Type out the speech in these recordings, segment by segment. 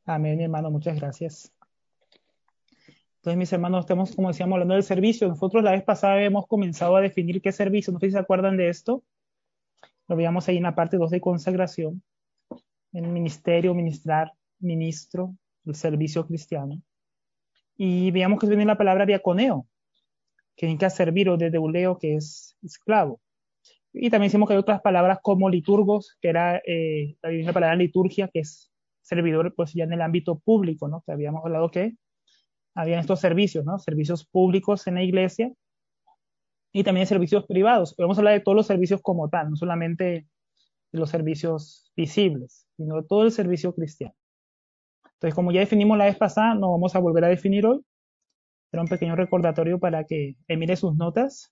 Amén, mi hermano, muchas gracias. Entonces, mis hermanos, estamos, como decíamos, hablando del servicio. Nosotros la vez pasada hemos comenzado a definir qué servicio. No sé si se acuerdan de esto. Lo veíamos ahí en la parte 2 de consagración, en el ministerio, ministrar, ministro, el servicio cristiano. Y veíamos que viene la palabra diaconeo, que significa servir, o de deuleo, que es esclavo. Y también decimos que hay otras palabras como liturgos, que era la palabra liturgia, que es servidor, pues ya en el ámbito público, ¿no? Que habíamos hablado que habían estos servicios, ¿no? Servicios públicos en la iglesia y también servicios privados. Vamos a hablar de todos los servicios como tal, no solamente de los servicios visibles, sino de todo el servicio cristiano. Entonces, como ya definimos la vez pasada, no vamos a volver a definir hoy. Era un pequeño recordatorio para que mire sus notas.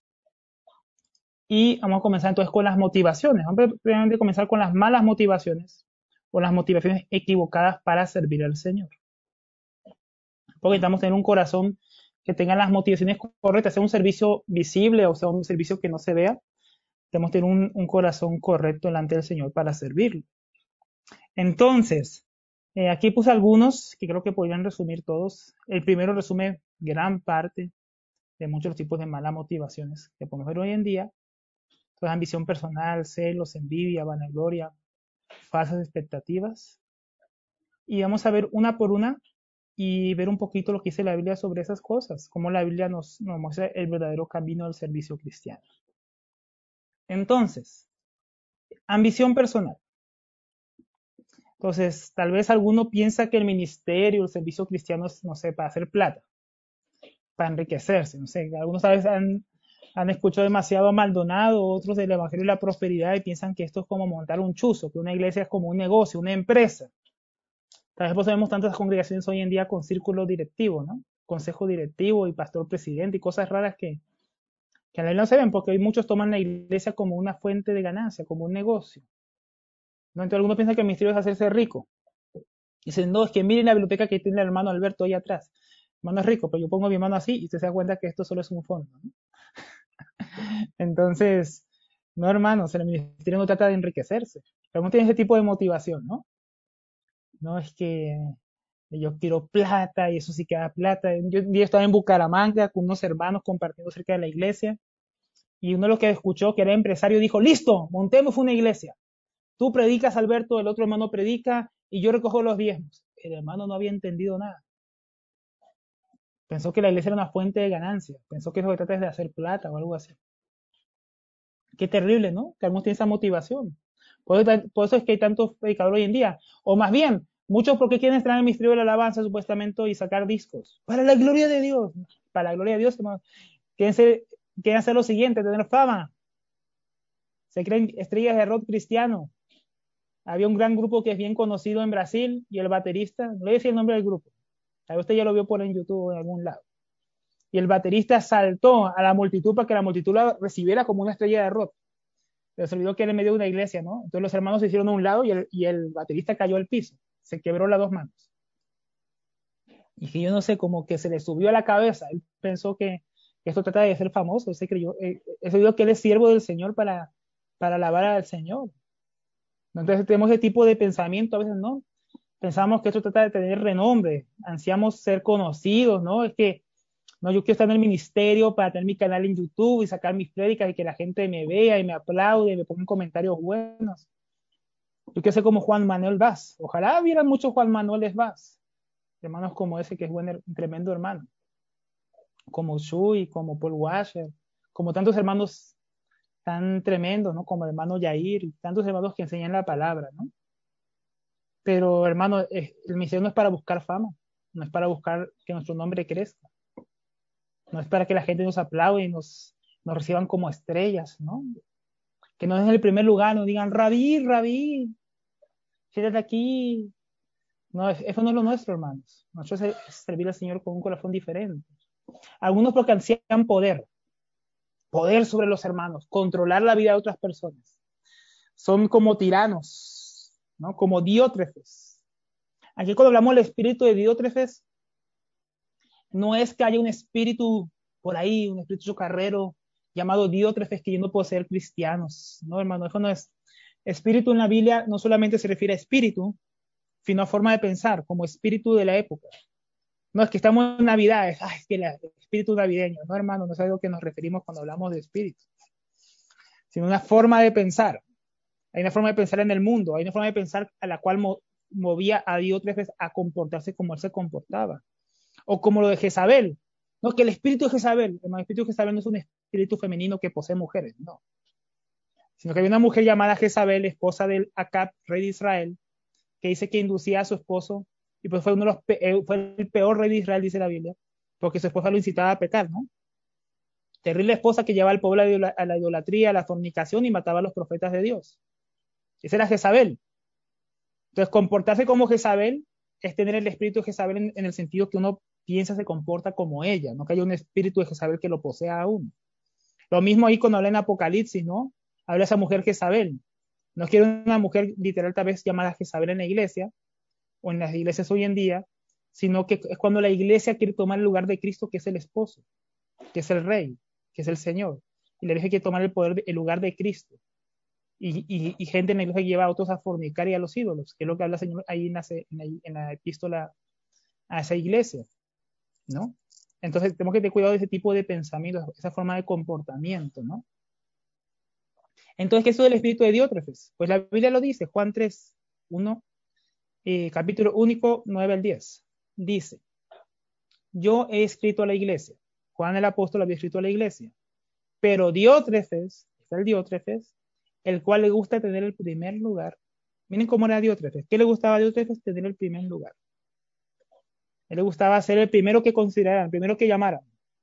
Y vamos a comenzar entonces con las motivaciones. Vamos a primeramente comenzar con las malas motivaciones o las motivaciones equivocadas para servir al Señor. Porque necesitamos tener un corazón que tenga las motivaciones correctas, sea un servicio visible o sea un servicio que no se vea. Tenemos que tener un corazón correcto delante del Señor para servirlo. Entonces, aquí puse algunos que creo que podrían resumir todos. El primero resume gran parte de muchos tipos de malas motivaciones que podemos ver hoy en día. Entonces, ambición personal, celos, envidia, vanagloria, falsas expectativas. Y vamos a ver una por una y ver un poquito lo que dice la Biblia sobre esas cosas, cómo la Biblia nos muestra el verdadero camino del servicio cristiano. Entonces, ambición personal. Entonces, tal vez alguno piensa que el ministerio, el servicio cristiano es, no sé, para hacer plata, para enriquecerse, no sé, algunos tal vez han escuchado demasiado a Maldonado, otros del Evangelio de la Prosperidad y piensan que esto es como montar un chuzo, que una iglesia es como un negocio, una empresa. Tal vez pues vemos tantas congregaciones hoy en día con círculo directivo, ¿no? Consejo directivo y pastor presidente y cosas raras que a la vez no se ven porque hoy muchos toman la iglesia como una fuente de ganancia, como un negocio. ¿No? Entonces algunos piensan que el ministerio es hacerse rico. Dicen, no, es que miren la biblioteca que tiene el hermano Alberto ahí atrás. El hermano es rico, pero yo pongo mi mano así y usted se da cuenta que esto solo es un fondo, ¿no? Entonces, no hermanos, el ministerio no trata de enriquecerse. Pero uno tiene ese tipo de motivación, ¿no? No es que yo quiero plata y eso sí que da plata. Yo un día estaba en Bucaramanga con unos hermanos compartiendo cerca de la iglesia y uno de los que escuchó que era empresario dijo, listo, montemos una iglesia. Tú predicas, Alberto, el otro hermano predica y yo recojo los diezmos. El hermano no había entendido nada. Pensó que la iglesia era una fuente de ganancia. Pensó que eso se trata de hacer plata o algo así. Qué terrible, ¿no? Que algunos tienen esa motivación. Por eso es que hay tantos predicadores hoy en día. O más bien, muchos porque quieren entrar en el ministerio de la alabanza, supuestamente, y sacar discos. Para la gloria de Dios. Para la gloria de Dios, hermano. Quieren, ser, quieren hacer lo siguiente, tener fama. Se creen estrellas de rock cristiano. Había un gran grupo que es bien conocido en Brasil y el baterista, no le decía el nombre del grupo. A usted ya lo vio por en YouTube o en algún lado. Y el baterista saltó a la multitud para que la multitud la recibiera como una estrella de rock. Pero se olvidó que era en medio de una iglesia, ¿no? Entonces los hermanos se hicieron a un lado y el baterista cayó al piso. Se quebró las dos manos. Y que yo no sé, como que se le subió a la cabeza. Él pensó que esto trata de ser famoso. Se creyó, se olvidó que él es siervo del Señor para alabar al Señor. Entonces tenemos ese tipo de pensamiento a veces, ¿no? Pensamos que esto trata de tener renombre, ansiamos ser conocidos, ¿no? Es que no, yo quiero estar en el ministerio para tener mi canal en YouTube y sacar mis prédicas y que la gente me vea y me aplaude y me ponga comentarios buenos. Yo quiero ser como Juan Manuel Vaz. Ojalá hubiera muchos Juan Manuel Vaz, hermanos como ese que es buen, un tremendo hermano, como Shui, como Paul Washer, como tantos hermanos tan tremendos, ¿no? Como el hermano Yair y tantos hermanos que enseñan la palabra, ¿no? Pero hermano, el ministerio no es para buscar fama, no es para buscar que nuestro nombre crezca, no es para que la gente nos aplaude y nos reciban como estrellas, ¿no? Que no es en el primer lugar, nos digan, rabí, rabí, siéntate aquí. No, eso no es lo nuestro, hermanos. Nosotros es servir al Señor con un corazón diferente. Algunos porque ansían poder, poder sobre los hermanos, controlar la vida de otras personas. Son como tiranos, ¿no? Como Diótrefes. Aquí cuando hablamos del espíritu de Diótrefes, no es que haya un espíritu por ahí, un espíritu chocarrero llamado Diótrefes queriendo poseer cristianos. No, hermano, eso no es. Espíritu en la Biblia no solamente se refiere a espíritu, sino forma de pensar, como espíritu de la época. No es que estamos en Navidad, es que el espíritu navideño. No, hermano, no es a lo que nos referimos cuando hablamos de espíritu, sino una forma de pensar. Hay una forma de pensar en el mundo, hay una forma de pensar a la cual movía a Diótrefes a comportarse como él se comportaba. O como lo de Jezabel. No, que el espíritu de Jezabel, el espíritu de Jezabel no es un espíritu femenino que posee mujeres, no. Sino que había una mujer llamada Jezabel, esposa del Acab, rey de Israel, que dice que inducía a su esposo, y pues fue uno de fue el peor rey de Israel, dice la Biblia, porque su esposa lo incitaba a pecar, ¿no? Terrible esposa que llevaba al pueblo a la idolatría, a la fornicación y mataba a los profetas de Dios. Esa era Jezabel. Entonces, comportarse como Jezabel es tener el espíritu de Jezabel en el sentido que uno piensa, se comporta como ella, no que haya un espíritu de Jezabel que lo posea aún. Lo mismo ahí cuando habla en Apocalipsis, ¿no? Habla esa mujer Jezabel. No quiero una mujer literal tal vez llamada Jezabel en la iglesia o en las iglesias hoy en día, sino que es cuando la iglesia quiere tomar el lugar de Cristo, que es el esposo, que es el rey, que es el Señor. Y la iglesia quiere tomar el lugar de Cristo. Y gente en la iglesia lleva a otros a fornicar y a los ídolos, que es lo que habla el Señor ahí en la epístola a esa iglesia, ¿no? Entonces tenemos que tener cuidado de ese tipo de pensamiento, esa forma de comportamiento, ¿no? Entonces, ¿qué es eso del espíritu de Diótrefes? Pues la Biblia lo dice, Juan 3, 1, capítulo único, 9 al 10. Dice, yo he escrito a la iglesia, Juan el apóstol había escrito a la iglesia, pero Diótrefes, está el Diótrefes, el cual le gusta tener el primer lugar. Miren cómo era Diótrefes. ¿Qué le gustaba a Diótrefes? Tener el primer lugar. A él le gustaba ser el primero que consideraran, el primero que llamaran.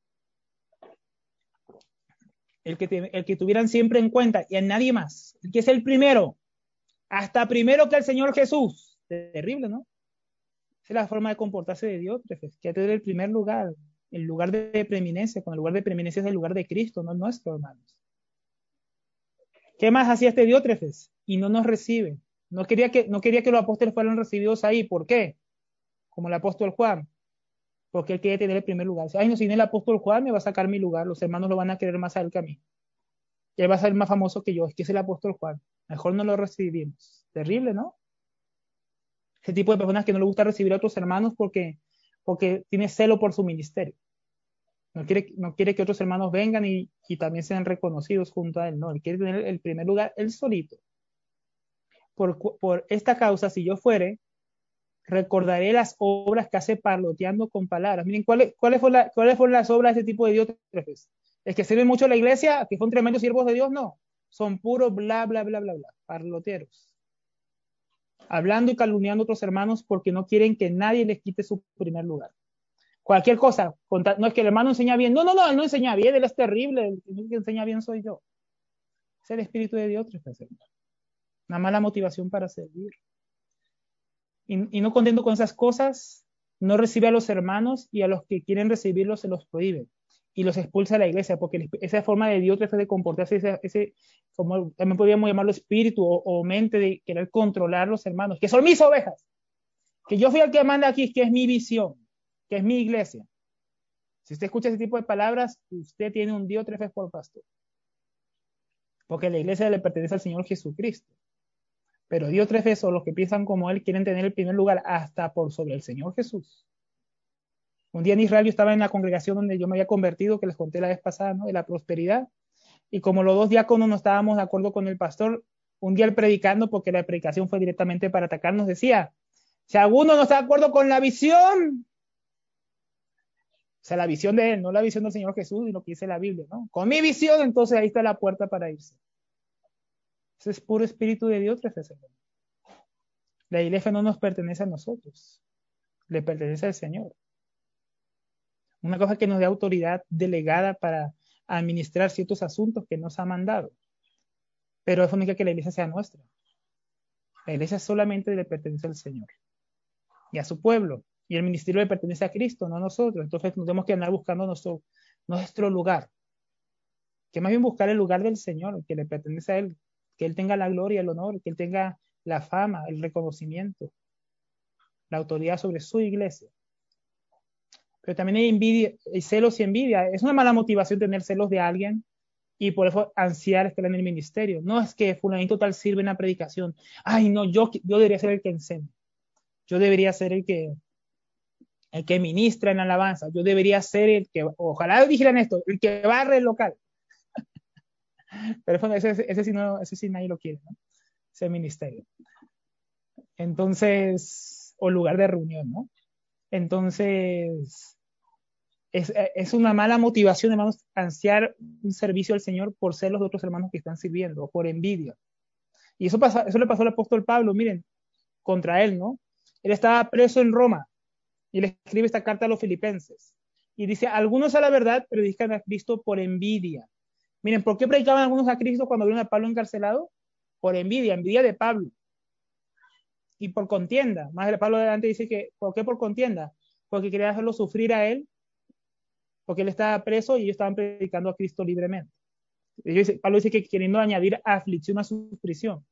El que tuvieran siempre en cuenta y a nadie más. El que es el primero. Hasta primero que el Señor Jesús. Terrible, ¿no? Esa es la forma de comportarse de Diótrefes, que tener el primer lugar, el lugar de preeminencia, cuando el lugar de preeminencia es el lugar de Cristo, no el nuestro, hermanos. ¿Qué más hacía este Diótrefes? Y no nos recibe. No quería que los apóstoles fueran recibidos ahí. ¿Por qué? Como el apóstol Juan. Porque él quería tener el primer lugar. Ay, no, si no el apóstol Juan me va a sacar mi lugar. Los hermanos lo van a querer más a él que a mí. Y él va a ser más famoso que yo. Es que es el apóstol Juan. Mejor no lo recibimos. Terrible, ¿no? Ese tipo de personas que no le gusta recibir a otros hermanos porque tiene celo por su ministerio. No quiere que otros hermanos vengan y también sean reconocidos junto a él. No, él quiere tener el primer lugar él solito. Por esta causa, si yo fuere, recordaré las obras que hace parloteando con palabras. Miren, ¿cuáles fueron las obras de este tipo de Diótrefes? ¿Es que sirven mucho a la iglesia, que son tremendos siervos de Dios? No. Son puros bla, bla, bla, bla, bla, parloteros. Hablando y calumniando a otros hermanos porque no quieren que nadie les quite su primer lugar. Cualquier cosa, no es que el hermano enseña bien. No, él no enseña bien, él es terrible. El que enseña bien soy yo. Es el espíritu de Diótrefes, hermano. Una mala motivación para servir. Y no contento con esas cosas, no recibe a los hermanos y a los que quieren recibirlos se los prohíbe y los expulsa de la iglesia, porque esa forma de Diótrefes de comportarse, como también podríamos llamarlo espíritu o mente de querer controlar los hermanos, que son mis ovejas, que yo fui el que manda aquí, que es mi visión, que es mi iglesia. Si usted escucha ese tipo de palabras, usted tiene un Diótrefes por pastor, porque la iglesia le pertenece al Señor Jesucristo. Pero Diótrefes o los que piensan como él quieren tener el primer lugar hasta por sobre el Señor Jesús. Un día en Israel yo estaba en la congregación donde yo me había convertido, que les conté la vez pasada, ¿no? De la prosperidad. Y como los dos diáconos no estábamos de acuerdo con el pastor, un día él predicando, porque la predicación fue directamente para atacarnos, decía, si alguno no está de acuerdo con la visión, o sea, la visión de él, no la visión del Señor Jesús y lo que dice la Biblia, ¿no? Con mi visión, entonces ahí está la puerta para irse. Ese es puro espíritu de Diótrefes, hermano. La iglesia no nos pertenece a nosotros, le pertenece al Señor. Una cosa que nos dé autoridad delegada para administrar ciertos asuntos que nos ha mandado. Pero eso no significa que la iglesia sea nuestra. La iglesia solamente le pertenece al Señor y a su pueblo. Y el ministerio le pertenece a Cristo, no a nosotros. Entonces tenemos que andar buscando nuestro lugar. Que más bien buscar el lugar del Señor, que le pertenece a Él. Que Él tenga la gloria, el honor, que Él tenga la fama, el reconocimiento, la autoridad sobre su iglesia. Pero también hay envidia, hay celos y envidia. Es una mala motivación tener celos de alguien y por eso ansiar estar en el ministerio. No es que fulanito tal sirve en la predicación. Ay, no, yo debería ser el que enseñe. Yo debería ser el que ministra en alabanza. Yo debería ser el que, ojalá dijeran esto, el que barre el local. Pero bueno, ese sí no, ese sí nadie lo quiere, ¿no? Ese ministerio. Entonces, o lugar de reunión, ¿no? Entonces, es una mala motivación, hermanos, ansiar un servicio al Señor por ser los otros hermanos que están sirviendo, o por envidia. Y eso le pasó al apóstol Pablo, miren, contra él, ¿no? Él estaba preso en Roma y le escribe esta carta a los filipenses. Y dice, algunos a la verdad predican a Cristo por envidia. Miren, ¿por qué predicaban algunos a Cristo cuando vieron a Pablo encarcelado? Por envidia, envidia de Pablo. Y por contienda. Más de Pablo adelante dice que, ¿por qué por contienda? Porque quería hacerlo sufrir a él, porque él estaba preso y ellos estaban predicando a Cristo libremente. Pablo dice que queriendo añadir aflicción a su prisión.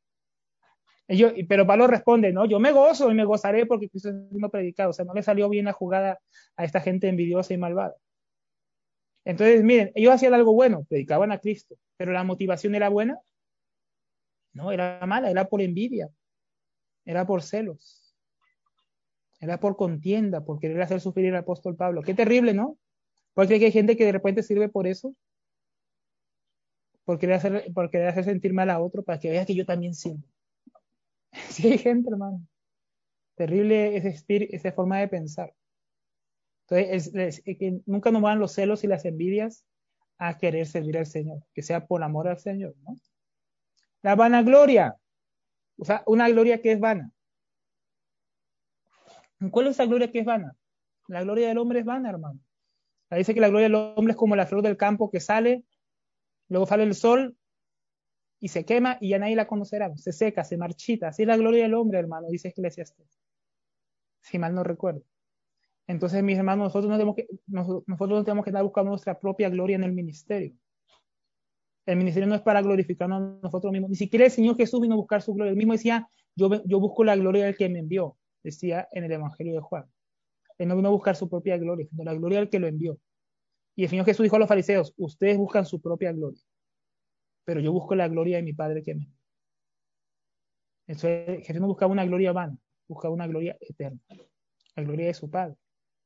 Pero Pablo responde, no, yo me gozo y me gozaré porque Cristo está siendo predicado. O sea, no le salió bien la jugada a esta gente envidiosa y malvada. Entonces, miren, ellos hacían algo bueno, predicaban a Cristo, pero la motivación era buena, no, era mala, era por envidia, era por celos, era por contienda, por querer hacer sufrir al apóstol Pablo. Qué terrible, ¿no? Porque hay gente que de repente sirve por eso, por querer hacer sentir mal a otro, para que vea que yo también sirvo. Sí hay gente, hermano. Terrible esa forma de pensar. Entonces, que nunca nos van los celos y las envidias a querer servir al Señor, que sea por amor al Señor, ¿no? La vanagloria, o sea, una gloria que es vana. ¿Cuál es esa gloria que es vana? La gloria del hombre es vana, hermano. Dice que la gloria del hombre es como la flor del campo que sale, luego sale el sol y se quema y ya nadie la conocerá, se seca, se marchita. Así es la gloria del hombre, hermano, dice Eclesiastes, si mal no recuerdo. Entonces, mis hermanos, nosotros no tenemos que estar buscando nuestra propia gloria en el ministerio. El ministerio no es para glorificarnos a nosotros mismos. Ni siquiera el Señor Jesús vino a buscar su gloria. Él mismo decía, yo busco la gloria del que me envió, decía en el Evangelio de Juan. Él no vino a buscar su propia gloria, sino la gloria del que lo envió. Y el Señor Jesús dijo a los fariseos, ustedes buscan su propia gloria, pero yo busco la gloria de mi Padre que me envió. Entonces, Jesús no buscaba una gloria vana, buscaba una gloria eterna, la gloria de su Padre.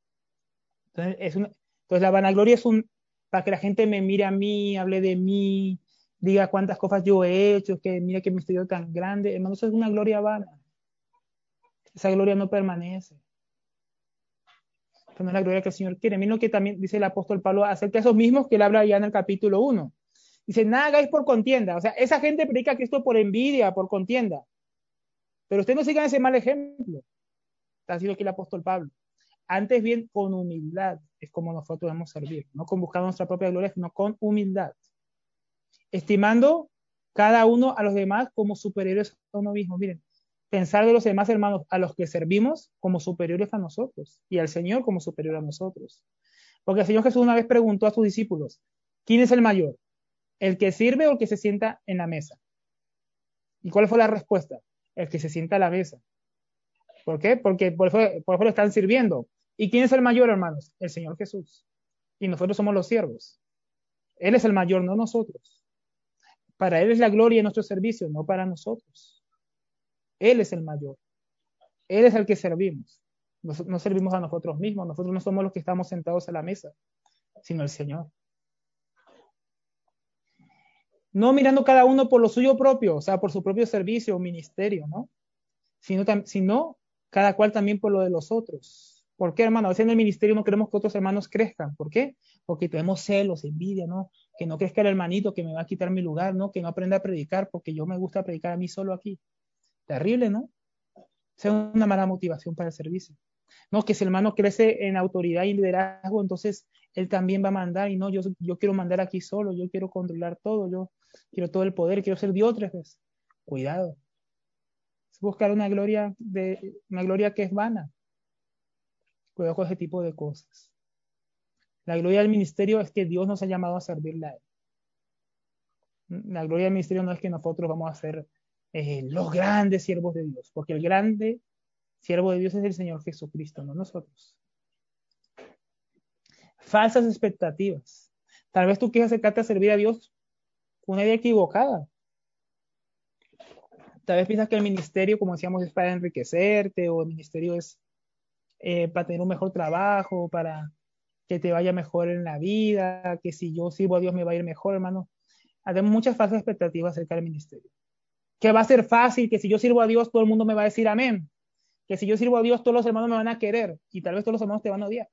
Entonces la vanagloria es para que la gente me mire a mí, hable de mí, diga cuántas cosas yo he hecho, que mire que misterio tan grande. Hermano, eso es una gloria vana. Esa gloria no permanece. Esa no es la gloria que el Señor quiere. Miren lo que también dice el apóstol Pablo acerca de esos mismos que él habla ya en el capítulo 1. Dice, nada hagáis por contienda. O sea, esa gente predica a Cristo por envidia, por contienda. Pero ustedes no sigan ese mal ejemplo. Está diciendo aquí el apóstol Pablo. Antes bien, con humildad es como nosotros debemos servir. No con buscar nuestra propia gloria, sino con humildad. Estimando cada uno a los demás como superiores a uno mismo. Miren, pensar de los demás hermanos a los que servimos como superiores a nosotros y al Señor como superior a nosotros. Porque el Señor Jesús una vez preguntó a sus discípulos, ¿quién es el mayor? ¿El que sirve o el que se sienta en la mesa? ¿Y cuál fue la respuesta? El que se sienta a la mesa. ¿Por qué? Porque por eso lo están sirviendo. ¿Y quién es el mayor, hermanos? El Señor Jesús. Y nosotros somos los siervos. Él es el mayor, no nosotros. Para Él es la gloria de nuestro servicio, no para nosotros. Él es el mayor. Él es el que servimos. No servimos a nosotros mismos. Nosotros no somos los que estamos sentados a la mesa, sino el Señor. No mirando cada uno por lo suyo propio, o sea, por su propio servicio o ministerio, ¿no? Sino cada cual también por lo de los otros. ¿Por qué, hermano? A veces en el ministerio no queremos que otros hermanos crezcan. ¿Por qué? Porque tenemos celos, envidia, ¿no? Que no crezca el hermanito que me va a quitar mi lugar, ¿no? Que no aprenda a predicar porque yo me gusta predicar a mí solo aquí. Terrible, ¿no? Esa es una mala motivación para el servicio. No, que si el hermano crece en autoridad y liderazgo, entonces él también va a mandar y no, yo quiero mandar aquí solo, yo quiero controlar todo, yo quiero todo el poder, quiero ser Dios 3 veces. Cuidado. Es buscar una gloria que es vana. Cuidado con ese tipo de cosas. La gloria del ministerio es que Dios nos ha llamado a servirle a Él. La gloria del ministerio no es que nosotros vamos a ser los grandes siervos de Dios, porque el grande siervo de Dios es el Señor Jesucristo, no nosotros. Falsas expectativas. Tal vez tú quieras acercarte a servir a Dios con una idea equivocada. Tal vez piensas que el ministerio, como decíamos, es para enriquecerte, o el ministerio es para tener un mejor trabajo, para que te vaya mejor en la vida, que si yo sirvo a Dios me va a ir mejor, hermano. Hacemos muchas falsas expectativas acerca del ministerio. Que va a ser fácil, que si yo sirvo a Dios todo el mundo me va a decir amén. Que si yo sirvo a Dios todos los hermanos me van a querer y tal vez todos los hermanos te van a odiar.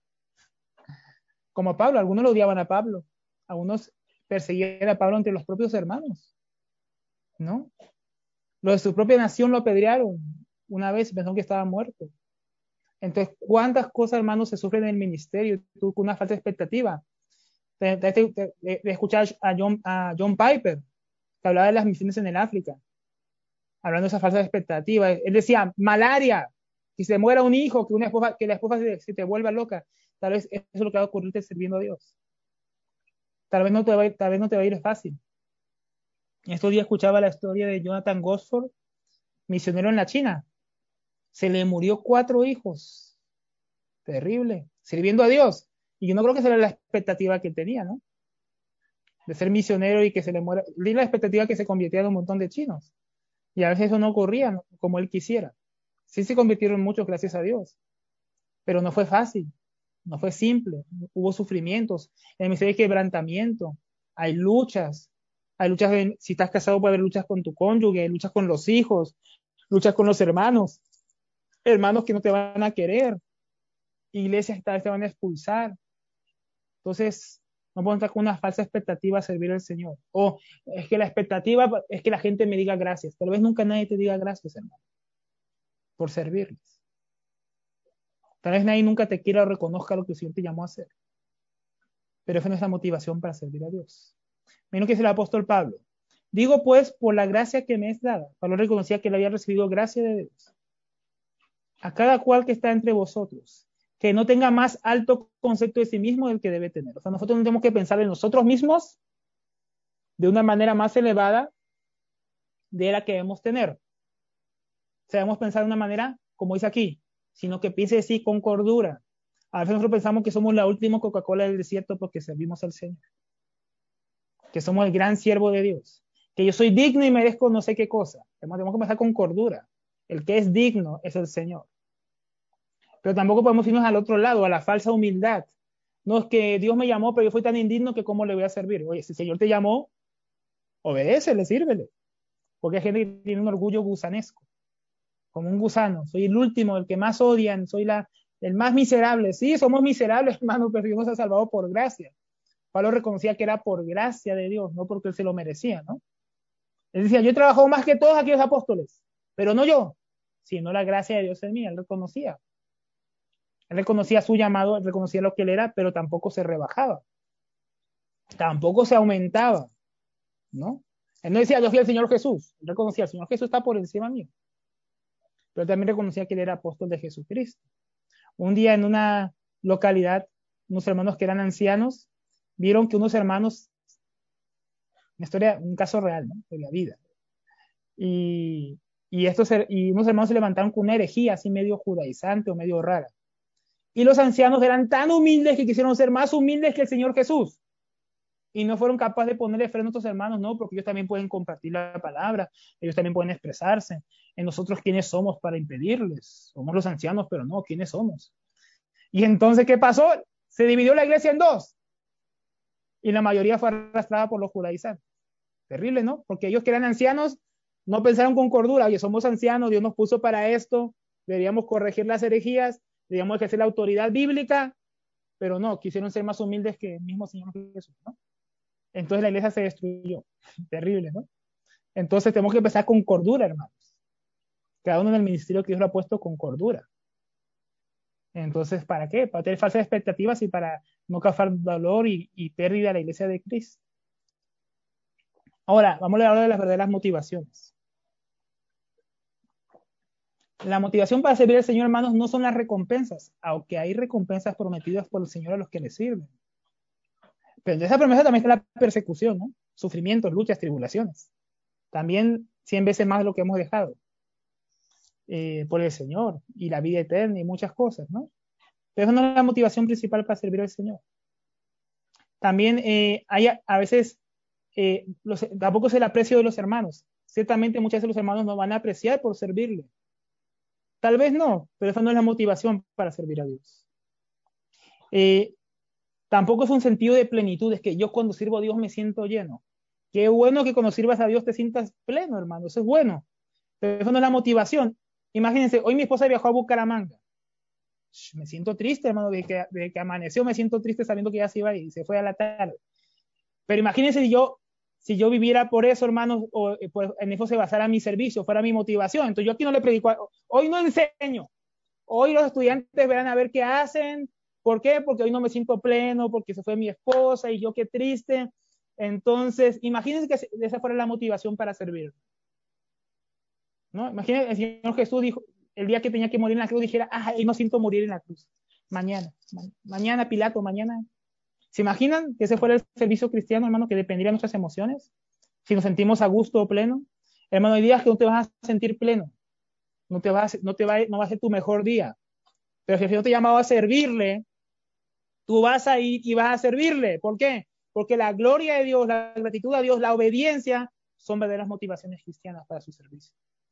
Como a Pablo, algunos lo odiaban a Pablo, algunos perseguían a Pablo entre los propios hermanos, ¿no? Los de su propia nación lo apedrearon una vez y pensaron que estaba muerto. Entonces, ¿cuántas cosas, hermanos, se sufren en el ministerio? Tú con una falsa expectativa. De escuchar a John Piper, que hablaba de las misiones en el África, hablando de esa falsa expectativa. Él decía, malaria, si se muera un hijo, que la esposa se te vuelva loca, tal vez eso es lo que va a ocurrirte sirviendo a Dios. Tal vez tal vez no te va a ir fácil. Estos días escuchaba la historia de Jonathan Gosford, misionero en la China. Se le murió 4 hijos. Terrible. Sirviendo a Dios. Y yo no creo que esa era la expectativa que tenía, ¿no? De ser misionero y que se le muera. La expectativa que se convirtiera en un montón de chinos. Y a veces eso no ocurría, ¿no?, como él quisiera. Sí se convirtieron muchos, gracias a Dios. Pero no fue fácil. No fue simple. Hubo sufrimientos. En el ministerio hay quebrantamiento. Hay luchas. Hay luchas si estás casado puede haber luchas con tu cónyuge, luchas con los hijos, luchas con los hermanos, hermanos que no te van a querer, iglesias que tal vez te van a expulsar. Entonces, no podemos estar con una falsa expectativa a servir al Señor. O es que la expectativa es que la gente me diga gracias. Tal vez nunca nadie te diga gracias, hermano, por servirles. Tal vez nadie nunca te quiera o reconozca lo que el Señor te llamó a hacer. Pero esa no es la motivación para servir a Dios. Menos que es el apóstol Pablo. Digo pues, por la gracia que me es dada. Pablo reconocía que él había recibido gracia de Dios. A cada cual que está entre vosotros, que no tenga más alto concepto de sí mismo del que debe tener. O sea, nosotros no tenemos que pensar en nosotros mismos de una manera más elevada de la que debemos tener. O sea, debemos pensar de una manera, como dice aquí, sino que piense así con cordura. A veces nosotros pensamos que somos la última Coca-Cola del desierto porque servimos al Señor. Que somos el gran siervo de Dios. Que yo soy digno y merezco no sé qué cosa. Tenemos que pensar con cordura. El que es digno es el Señor. Pero tampoco podemos irnos al otro lado, a la falsa humildad. No es que Dios me llamó, pero yo fui tan indigno que cómo le voy a servir. Oye, si el Señor te llamó, obedécele, sírvele. Porque hay gente que tiene un orgullo gusanesco, como un gusano. Soy el último, el que más odian, soy el más miserable. Sí, somos miserables, hermano, pero Dios nos ha salvado por gracia. Pablo reconocía que era por gracia de Dios, no porque él se lo merecía, ¿no? Él decía, yo he trabajado más que todos aquellos apóstoles, pero no yo, sino la gracia de Dios en mí. Él reconocía. Él reconocía su llamado, él reconocía lo que él era, pero tampoco se rebajaba. Tampoco se aumentaba, ¿no? Él no decía, yo soy el Señor Jesús. Él reconocía, el Señor Jesús está por encima mío. Pero también reconocía que él era apóstol de Jesucristo. Un día en una localidad, unos hermanos que eran ancianos, vieron que unos hermanos, una historia, un caso real, ¿no?, de la vida. Y unos hermanos se levantaron con una herejía así medio judaizante o medio rara. Y los ancianos eran tan humildes que quisieron ser más humildes que el Señor Jesús. Y no fueron capaces de ponerle freno a estos hermanos, no, porque ellos también pueden compartir la palabra, ellos también pueden expresarse. En nosotros, ¿quiénes somos para impedirles? Somos los ancianos, pero no, ¿quiénes somos? Y entonces, ¿qué pasó? Se dividió la iglesia en dos. Y la mayoría fue arrastrada por los judaizantes. Terrible, ¿no? Porque ellos que eran ancianos no pensaron con cordura. Oye, somos ancianos, Dios nos puso para esto, deberíamos corregir las herejías, deberíamos ejercer la autoridad bíblica, pero no, quisieron ser más humildes que el mismo Señor Jesús, ¿no? Entonces la iglesia se destruyó. Terrible, ¿no? Entonces tenemos que empezar con cordura, hermanos. Cada uno en el ministerio que Dios lo ha puesto con cordura. Entonces, ¿para qué? Para tener falsas expectativas y para no causar dolor y pérdida a la iglesia de Cristo. Ahora, vamos a hablar de las verdaderas motivaciones. La motivación para servir al Señor, hermanos, no son las recompensas, aunque hay recompensas prometidas por el Señor a los que le sirven. Pero de esa promesa también está la persecución, ¿no? Sufrimientos, luchas, tribulaciones. También 100 veces más de lo que hemos dejado por el Señor y la vida eterna y muchas cosas, ¿no? Pero esa no es la motivación principal para servir al Señor. También hay a veces tampoco es el aprecio de los hermanos. ciertamente muchas veces los hermanos nos van a apreciar por servirle. Tal vez no, pero esa no es la motivación para servir a Dios. Eh, Tampoco es un sentido de plenitud, es que yo cuando sirvo a Dios me siento lleno. Qué bueno que cuando sirvas a Dios te sientas pleno, hermano, eso es bueno. Pero eso no es la motivación. Imagínense, hoy mi esposa viajó a Bucaramanga. Me siento triste, hermano, de que amaneció, me siento triste sabiendo que ya se iba y se fue a la tarde. Pero imagínense si yo viviera por eso, hermanos, o pues, en eso se basara mi servicio, fuera mi motivación. Entonces yo aquí no le predico, hoy no enseño, hoy los estudiantes verán a ver qué hacen. ¿Por qué? Porque hoy no me siento pleno, porque se fue mi esposa y yo qué triste. Entonces, imagínense que esa fuera la motivación para servir, ¿no? Imagínense, el Señor Jesús dijo, el día que tenía que morir en la cruz, dijera, hoy no siento morir en la cruz. Mañana, Pilato, mañana. ¿Se imaginan que ese fuera el servicio cristiano, hermano, que dependiera de nuestras emociones? Si nos sentimos a gusto o pleno. Hermano, hay días que no te vas a sentir pleno. No va a ser tu mejor día. Pero si el Señor te ha llamado a servirle, tú vas a ir y vas a servirle. ¿Por qué? Porque la gloria de Dios, la gratitud a Dios, la obediencia son verdaderas motivaciones cristianas para su servicio.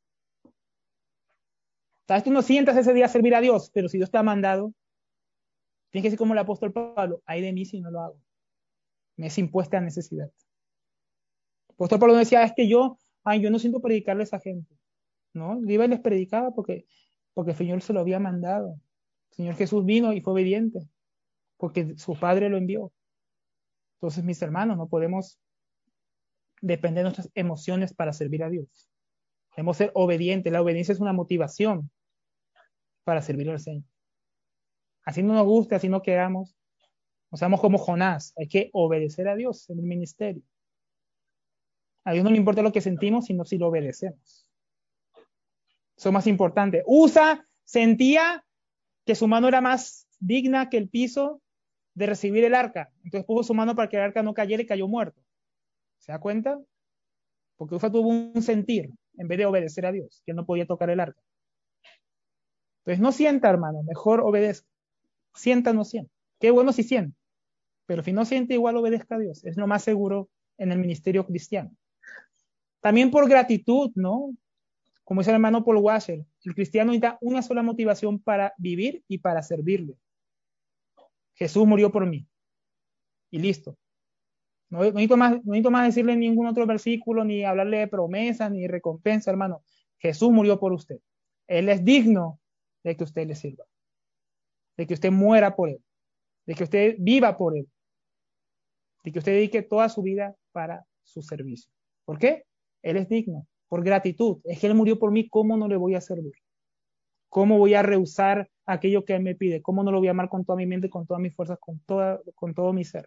Tal vez tú no sientas ese día servir a Dios, pero si Dios te ha mandado, tienes que decir como el apóstol Pablo, ay de mí si no lo hago. Me es impuesta necesidad. El apóstol Pablo decía, es que yo no siento predicarle a esa gente. ¿No? Iba y les predicaba porque el Señor se lo había mandado. El Señor Jesús vino y fue obediente porque su Padre lo envió. Entonces, mis hermanos, no podemos depender de nuestras emociones para servir a Dios. Debemos ser obedientes. La obediencia es una motivación para servir al Señor. Así no nos guste, así no queramos. No seamos como Jonás. Hay que obedecer a Dios en el ministerio. A Dios no le importa lo que sentimos, sino si lo obedecemos. Eso es más importante. Usa sentía que su mano era más digna que el piso de recibir el arca. Entonces puso su mano para que el arca no cayera y cayó muerto. ¿Se da cuenta? Porque Usa tuvo un sentir en vez de obedecer a Dios, que él no podía tocar el arca. Entonces no sienta, hermano, mejor obedezca. Sienta, no sienta. Qué bueno si siente, pero si no siente, igual obedezca a Dios. Es lo más seguro en el ministerio cristiano. También por gratitud, ¿no? Como dice el hermano Paul Washer, el cristiano necesita una sola motivación para vivir y para servirle. Jesús murió por mí. Y listo. No necesito más decirle ningún otro versículo, ni hablarle de promesas, ni recompensa, hermano. Jesús murió por usted. Él es digno de que usted le sirva, de que usted muera por él, de que usted viva por él, de que usted dedique toda su vida para su servicio. ¿Por qué? Él es digno, por gratitud. Es que él murió por mí, ¿cómo no le voy a servir? ¿Cómo voy a rehusar aquello que él me pide? ¿Cómo no lo voy a amar con toda mi mente, con todas mis fuerzas, con todo mi ser?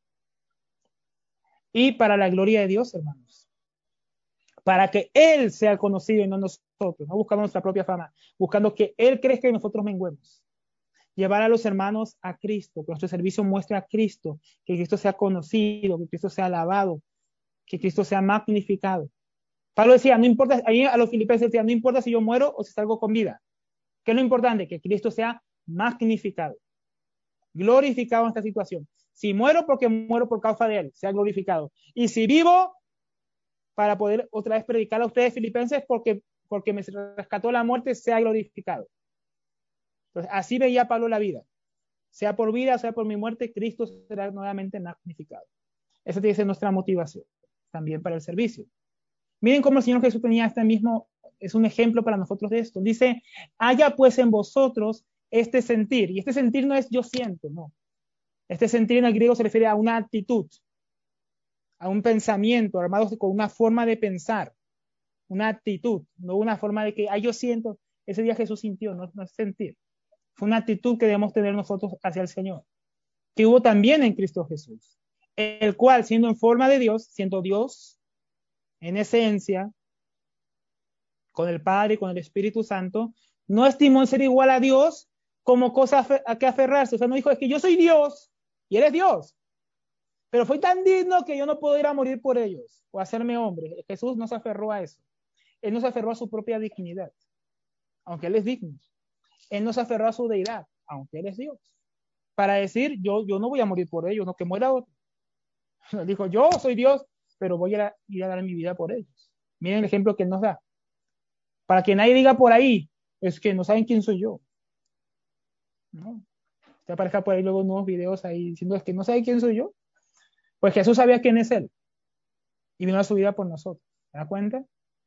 Y para la gloria de Dios, hermanos, para que Él sea conocido y no nosotros, no buscando nuestra propia fama, buscando que Él crezca y nosotros menguemos. Llevar a los hermanos a Cristo, que nuestro servicio muestre a Cristo, que Cristo sea conocido, que Cristo sea alabado, que Cristo sea magnificado. Pablo decía, no importa, ahí a los filipenses decía, no importa si yo muero o si salgo con vida. ¿Qué es lo importante? Que Cristo sea magnificado, glorificado en esta situación. Si muero, porque muero por causa de Él, sea glorificado. Y si vivo, para poder otra vez predicar a ustedes filipenses, porque me rescató la muerte, sea glorificado. Entonces, así veía Pablo la vida. Sea por vida, sea por mi muerte, Cristo será nuevamente magnificado. Esa tiene que ser nuestra motivación también para el servicio. Miren cómo el Señor Jesús tenía este mismo, es un ejemplo para nosotros de esto. Dice, haya pues en vosotros este sentir. Y este sentir no es yo siento, no. Este sentir en el griego se refiere a una actitud, a un pensamiento, armado con una forma de pensar, una actitud, no una forma de que, yo siento, ese día Jesús sintió, no es sentir. Fue una actitud que debemos tener nosotros hacia el Señor, que hubo también en Cristo Jesús, el cual, siendo en forma de Dios, siendo Dios en esencia, con el Padre y con el Espíritu Santo, no estimó en ser igual a Dios como cosa a que aferrarse. O sea, no dijo, es que yo soy Dios y Él es Dios, pero fue tan digno que yo no puedo ir a morir por ellos o hacerme hombre. Jesús no se aferró a eso. Él no se aferró a su propia dignidad, aunque Él es digno. Él no se aferró a su deidad, aunque Él es Dios, para decir, yo no voy a morir por ellos, no que muera otro. Dijo, yo soy Dios, pero voy a ir a dar mi vida por ellos. Miren el ejemplo que Él nos da. Para que nadie diga por ahí, es que no saben quién soy yo. ¿No? Te aparezca por ahí luego nuevos videos ahí diciendo es que no sabe quién soy yo. Pues Jesús sabía quién es Él y vino a su vida por nosotros. ¿Se da cuenta?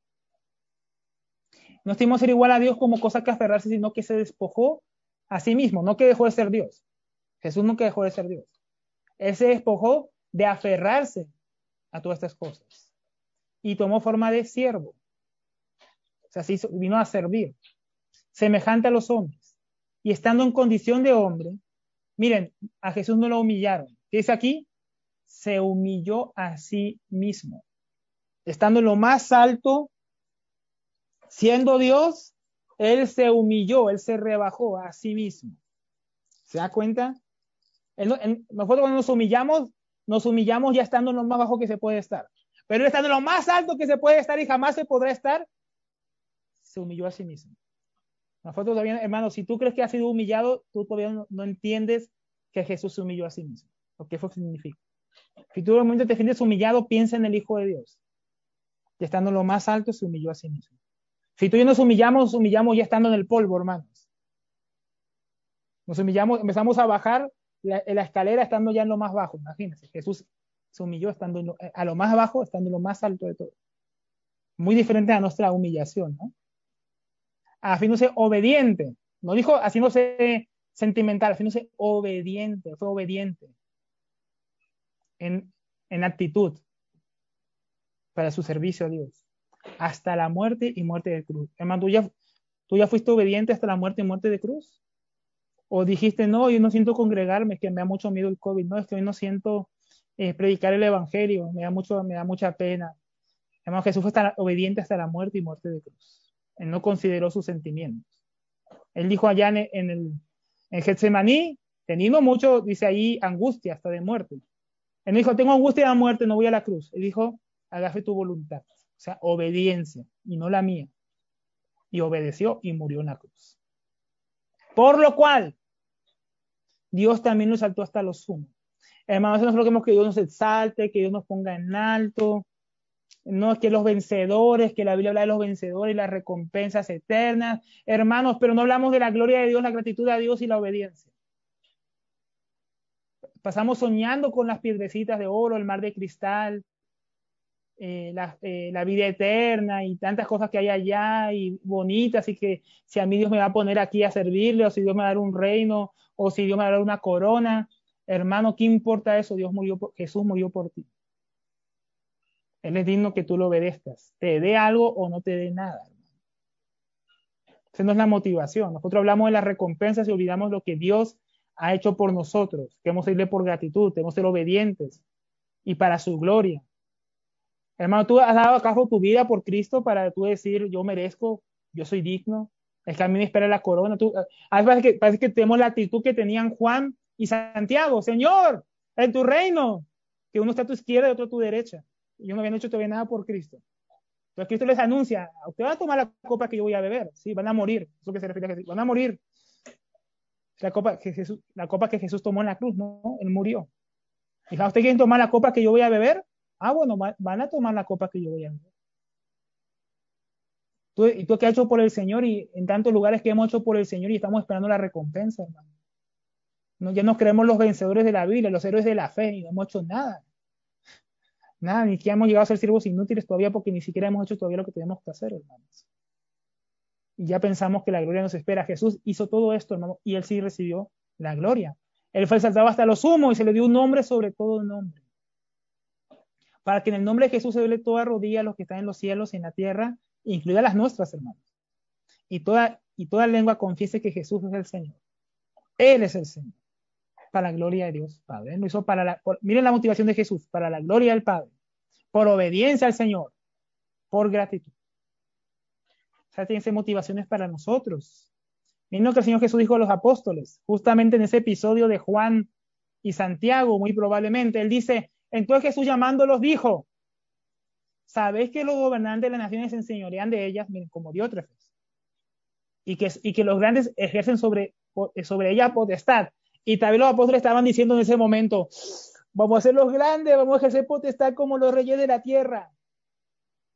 No estimó ser igual a Dios como cosa que aferrarse, sino que se despojó a sí mismo, no que dejó de ser Dios. Jesús nunca dejó de ser Dios. Él se despojó de aferrarse a todas estas cosas y tomó forma de siervo. O sea, vino a servir, semejante a los hombres. Y estando en condición de hombre, miren, a Jesús no lo humillaron. ¿Qué dice aquí? Se humilló a sí mismo. Estando en lo más alto, siendo Dios, Él se humilló, Él se rebajó a sí mismo. ¿Se da cuenta? Nosotros cuando nos humillamos ya estando en lo más bajo que se puede estar. Pero Él estando en lo más alto que se puede estar y jamás se podrá estar, se humilló a sí mismo. Nosotros todavía, hermano, si tú crees que has sido humillado, tú todavía no entiendes que Jesús se humilló a sí mismo. Lo que eso significa. Si tú realmente te sientes humillado, piensa en el Hijo de Dios. Y estando en lo más alto, se humilló a sí mismo. Si tú y yo nos humillamos ya estando en el polvo, hermanos. Nos humillamos, empezamos a bajar la escalera estando ya en lo más bajo. Imagínense, Jesús se humilló estando a lo más bajo, estando en lo más alto de todo. Muy diferente a nuestra humillación, ¿no? Haciéndose obediente. No dijo haciéndose sentimental, haciéndose obediente. Fue obediente en actitud para su servicio a Dios. Hasta la muerte y muerte de cruz. Hermano, ¿tú ya fuiste obediente hasta la muerte y muerte de cruz? ¿O dijiste, no, yo no siento congregarme, es que me da mucho miedo el COVID? No, es que hoy no siento predicar el evangelio, me da mucha pena. Hermano, Jesús fue obediente hasta la muerte y muerte de cruz. Él no consideró sus sentimientos. Él dijo allá en Getsemaní, teniendo mucho, dice ahí, angustia hasta de muerte. Él dijo, tengo angustia de muerte, no voy a la cruz. Él dijo, hágase tu voluntad. O sea, obediencia y no la mía. Y obedeció y murió en la cruz. Por lo cual, Dios también lo exaltó hasta lo sumo. Hermanos, eso no es lo que queremos que Dios nos exalte, que Dios nos ponga en alto. No es que los vencedores, que la Biblia habla de los vencedores y las recompensas eternas. Hermanos, pero no hablamos de la gloria de Dios, la gratitud a Dios y la obediencia. Pasamos soñando con las piedrecitas de oro, el mar de cristal, la vida eterna y tantas cosas que hay allá y bonitas, y que si a mí Dios me va a poner aquí a servirle, o si Dios me va a dar un reino, o si Dios me va a dar una corona. Hermano, ¿qué importa eso? Jesús murió por ti. Él es digno que tú lo obedezcas, te dé algo o no te dé nada. Esa no es la motivación. Nosotros hablamos de las recompensas y olvidamos lo que Dios ha hecho por nosotros. Queremos irle por gratitud, queremos ser obedientes y para su gloria. Hermano, tú has dado acaso tu vida por Cristo para tú decir, yo merezco, yo soy digno, es que a mí me espera la corona. A veces parece que tenemos la actitud que tenían Juan y Santiago. Señor, en tu reino, que uno está a tu izquierda y otro a tu derecha. Y yo no habían hecho todavía nada por Cristo. Entonces Cristo les anuncia, ustedes van a tomar la copa que yo voy a beber. Sí, van a morir. Eso que se refiere a Jesús. Van a morir. La copa que Jesús tomó en la cruz, ¿no? Él murió. Dijo, ¿ustedes quieren tomar la copa que yo voy a beber? Ah, bueno, van a tomar la copa que yo voy a beber. ¿Y tú qué has hecho por el Señor? Y en tantos lugares que hemos hecho por el Señor y estamos esperando la recompensa, hermano. No, ya nos creemos los vencedores de la Biblia, los héroes de la fe, y no hemos hecho nada. Nada, ni siquiera hemos llegado a ser siervos inútiles todavía, porque ni siquiera hemos hecho todavía lo que tenemos que hacer, hermanos. Y ya pensamos que la gloria nos espera. Jesús hizo todo esto, hermano, y Él sí recibió la gloria. Él fue exaltado hasta lo sumo y se le dio un nombre sobre todo nombre. Para que en el nombre de Jesús se doble toda rodilla a los que están en los cielos y en la tierra, incluidas las nuestras, hermanos. Y toda lengua confiese que Jesús es el Señor. Él es el Señor. Para la gloria de Dios Padre. Lo hizo miren la motivación de Jesús, para la gloria del Padre, por obediencia al Señor, por gratitud. O sea, tiene motivaciones para nosotros. Miren lo que el Señor Jesús dijo a los apóstoles, justamente en ese episodio de Juan y Santiago, muy probablemente. Él dice, entonces Jesús llamándolos dijo, ¿sabéis que los gobernantes de las naciones se enseñorean de ellas, miren, como Diótrefes? Y que los grandes ejercen sobre ellas potestad. Y también los apóstoles estaban diciendo en ese momento, vamos a ser los grandes, vamos a ejercer potestad como los reyes de la tierra.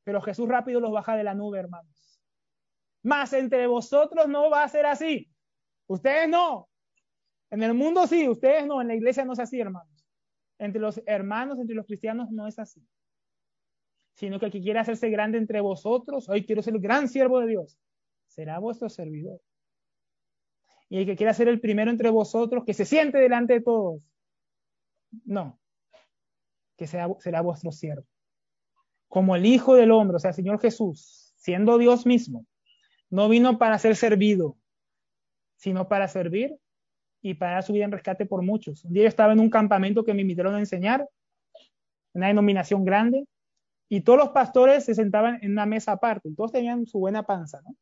Pero Jesús rápido los baja de la nube, hermanos. Mas entre vosotros no va a ser así. Ustedes no. En el mundo sí, ustedes no. En la iglesia no es así, hermanos. Entre los hermanos, entre los cristianos no es así. Sino que el que quiera hacerse grande entre vosotros, hoy quiero ser el gran siervo de Dios, será vuestro servidor. Y el que quiera ser el primero entre vosotros, que se siente delante de todos, no, que será vuestro siervo. Como el Hijo del Hombre, o sea, el Señor Jesús, siendo Dios mismo, no vino para ser servido, sino para servir y para dar su vida en rescate por muchos. Un día yo estaba en un campamento que me invitaron a enseñar, una denominación grande, y todos los pastores se sentaban en una mesa aparte, y todos tenían su buena panza, ¿no?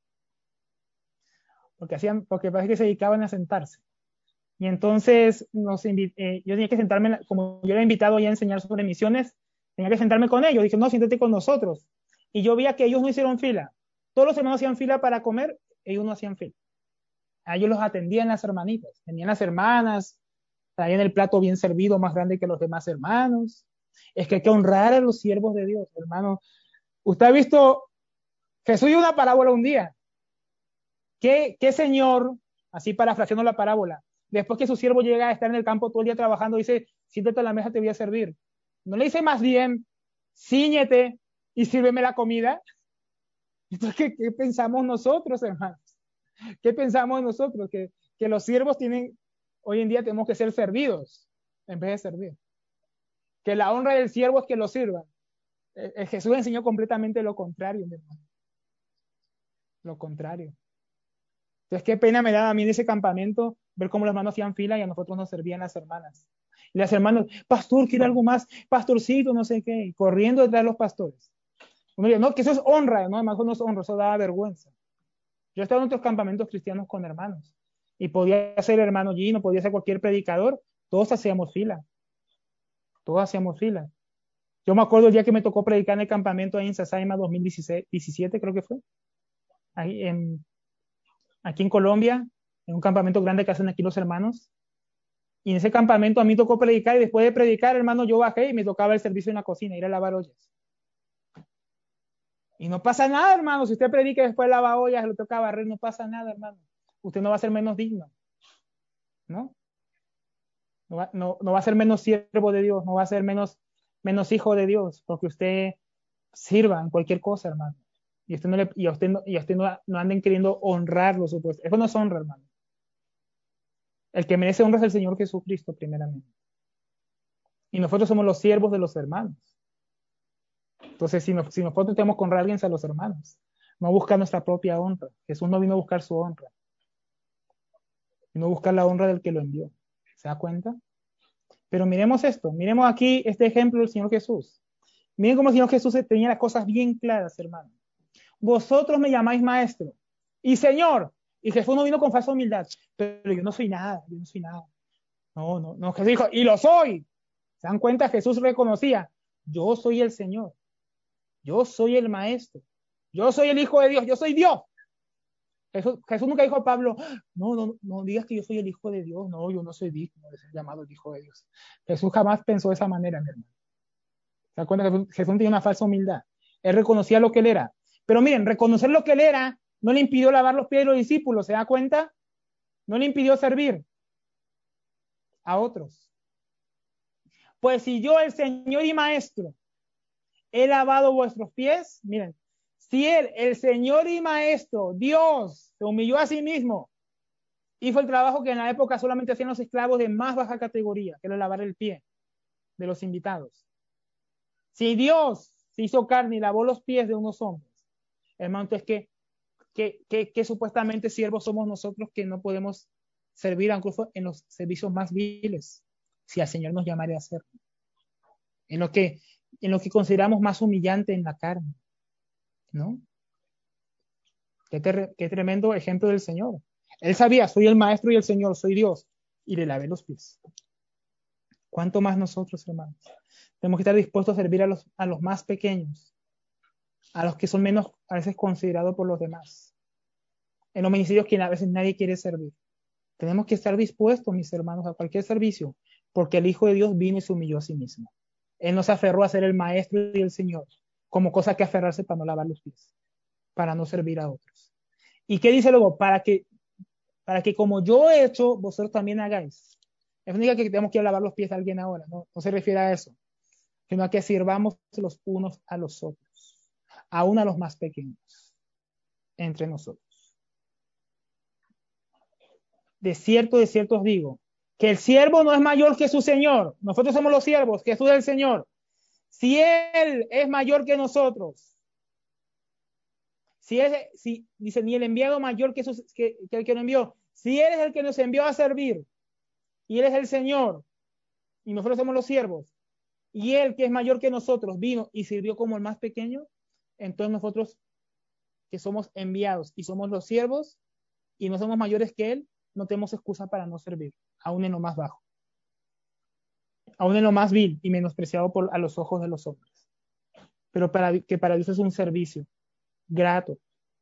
Porque parece que se dedicaban a sentarse. Y entonces yo tenía que sentarme, como yo era invitado ya a enseñar sobre misiones, tenía que sentarme con ellos. Dije, no, siéntate con nosotros. Y yo veía que ellos no hicieron fila. Todos los hermanos hacían fila para comer, ellos no hacían fila. A ellos los atendían las hermanitas. Tenían las hermanas, traían el plato bien servido, más grande que los demás hermanos. Es que hay que honrar a los siervos de Dios, hermano. Usted ha visto, Jesús dio una parábola un día. ¿Qué señor, así parafraseando la parábola, después que su siervo llega a estar en el campo todo el día trabajando, dice, siéntate a la mesa, te voy a servir? ¿No le dice más bien, cíñete y sírveme la comida? Entonces, ¿qué pensamos nosotros, hermanos? ¿Qué pensamos nosotros? Que los siervos hoy en día tenemos que ser servidos en vez de servir. Que la honra del siervo es que lo sirvan. Jesús enseñó completamente lo contrario, mi hermano. Lo contrario. Entonces, qué pena me daba a mí en ese campamento ver cómo los hermanos hacían fila y a nosotros nos servían las hermanas. Y las hermanas, pastor, ¿quiere algo más? Pastorcito, no sé qué, y corriendo detrás de los pastores. Uno dice, no, que eso es honra, no, además no es honra, eso daba vergüenza. Yo he estado en otros campamentos cristianos con hermanos, y podía ser el hermano Gino, podía ser cualquier predicador, todos hacíamos fila. Todos hacíamos fila. Yo me acuerdo el día que me tocó predicar en el campamento ahí en Sasaima 2017, creo que fue, ahí aquí en Colombia, en un campamento grande que hacen aquí los hermanos. Y en ese campamento a mí tocó predicar, y después de predicar, hermano, yo bajé y me tocaba el servicio en la cocina, ir a lavar ollas. Y no pasa nada, hermano. Si usted predica y después lava ollas, le toca barrer, no pasa nada, hermano. Usted no va a ser menos digno, ¿no? No va a ser menos siervo de Dios, no va a ser menos hijo de Dios, porque usted sirva en cualquier cosa, hermano. Y a usted no anden queriendo honrarlo, supuesto. Eso no es honra, hermano. El que merece honra es el Señor Jesucristo, primeramente. Y nosotros somos los siervos de los hermanos. Entonces, si nosotros tenemos que honrar a alguien, a los hermanos. No buscar nuestra propia honra. Jesús no vino a buscar su honra. Vino a buscar la honra del que lo envió. ¿Se da cuenta? Pero miremos esto. Miremos aquí este ejemplo del Señor Jesús. Miren cómo el Señor Jesús tenía las cosas bien claras, hermano. Vosotros me llamáis maestro y Señor. Y Jesús no vino con falsa humildad. Pero yo no soy nada, yo no soy nada. No. Jesús dijo, y lo soy. ¿Se dan cuenta? Jesús reconocía, yo soy el Señor. Yo soy el maestro. Yo soy el Hijo de Dios. Yo soy Dios. Jesús nunca dijo a Pablo, no digas que yo soy el Hijo de Dios. No, yo no soy digno de ser llamado el Hijo de Dios. Jesús jamás pensó de esa manera, mi hermano. ¿Se dan cuenta? Jesús tenía una falsa humildad. Él reconocía lo que él era. Pero miren, reconocer lo que él era no le impidió lavar los pies de los discípulos. ¿Se da cuenta? No le impidió servir a otros. Pues si yo, el Señor y Maestro, he lavado vuestros pies, miren, si él, el Señor y Maestro, Dios, se humilló a sí mismo, hizo el trabajo que en la época solamente hacían los esclavos de más baja categoría, que era lavar el pie de los invitados. Si Dios se hizo carne y lavó los pies de unos hombres, hermano, entonces, ¿qué supuestamente siervos somos nosotros que no podemos servir incluso en los servicios más viles, si al Señor nos llamara a hacerlo? En lo que consideramos más humillante en la carne, ¿no? Qué tremendo ejemplo del Señor. Él sabía, soy el Maestro y el Señor, soy Dios, y le lavé los pies. ¿Cuánto más nosotros, hermanos? Tenemos que estar dispuestos a servir a los más pequeños, a los que son menos a veces considerados por los demás. En los ministerios que a veces nadie quiere servir. Tenemos que estar dispuestos, mis hermanos, a cualquier servicio, porque el Hijo de Dios vino y se humilló a sí mismo. Él nos aferró a ser el Maestro y el Señor, como cosa que aferrarse para no lavar los pies, para no servir a otros. ¿Y qué dice luego? Para que como yo he hecho, vosotros también hagáis. Es única que tenemos que lavar los pies a alguien ahora, ¿no? No se refiere a eso, sino a que sirvamos los unos a los otros, aún a los más pequeños, entre nosotros. De cierto os digo, que el siervo no es mayor que su Señor. Nosotros somos los siervos, Jesús es el Señor. Si Él es mayor que nosotros, si dice, ni el enviado mayor que el que nos envió, si Él es el que nos envió a servir, y Él es el Señor, y nosotros somos los siervos, y Él que es mayor que nosotros vino y sirvió como el más pequeño, entonces nosotros que somos enviados y somos los siervos, y no somos mayores que Él, no tenemos excusa para no servir, aún en lo más bajo, aún en lo más vil y menospreciado a los ojos de los hombres. Pero que para Dios es un servicio grato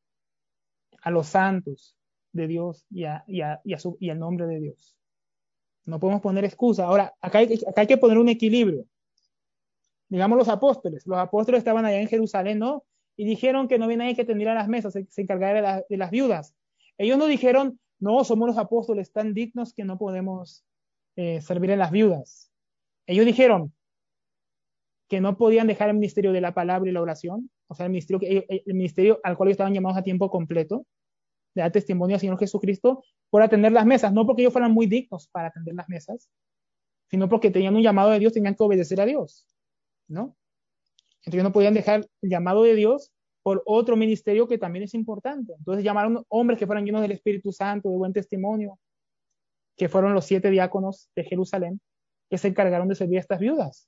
a los santos de Dios y al nombre de Dios. No podemos poner excusa. Ahora, acá hay que poner un equilibrio. Digamos los apóstoles estaban allá en Jerusalén, ¿no? Y dijeron que no había nadie que tendiera las mesas, se encargara de las viudas. Ellos no dijeron, no, somos los apóstoles tan dignos que no podemos servir a las viudas. Ellos dijeron que no podían dejar el ministerio de la palabra y la oración, o sea, el ministerio al cual ellos estaban llamados a tiempo completo, de dar testimonio al Señor Jesucristo, por atender las mesas, no porque ellos fueran muy dignos para atender las mesas, sino porque tenían un llamado de Dios, tenían que obedecer a Dios, ¿no? Entonces no podían dejar el llamado de Dios por otro ministerio que también es importante. Entonces llamaron hombres que fueran llenos del Espíritu Santo, de buen testimonio, que fueron los 7 diáconos de Jerusalén, que se encargaron de servir a estas viudas.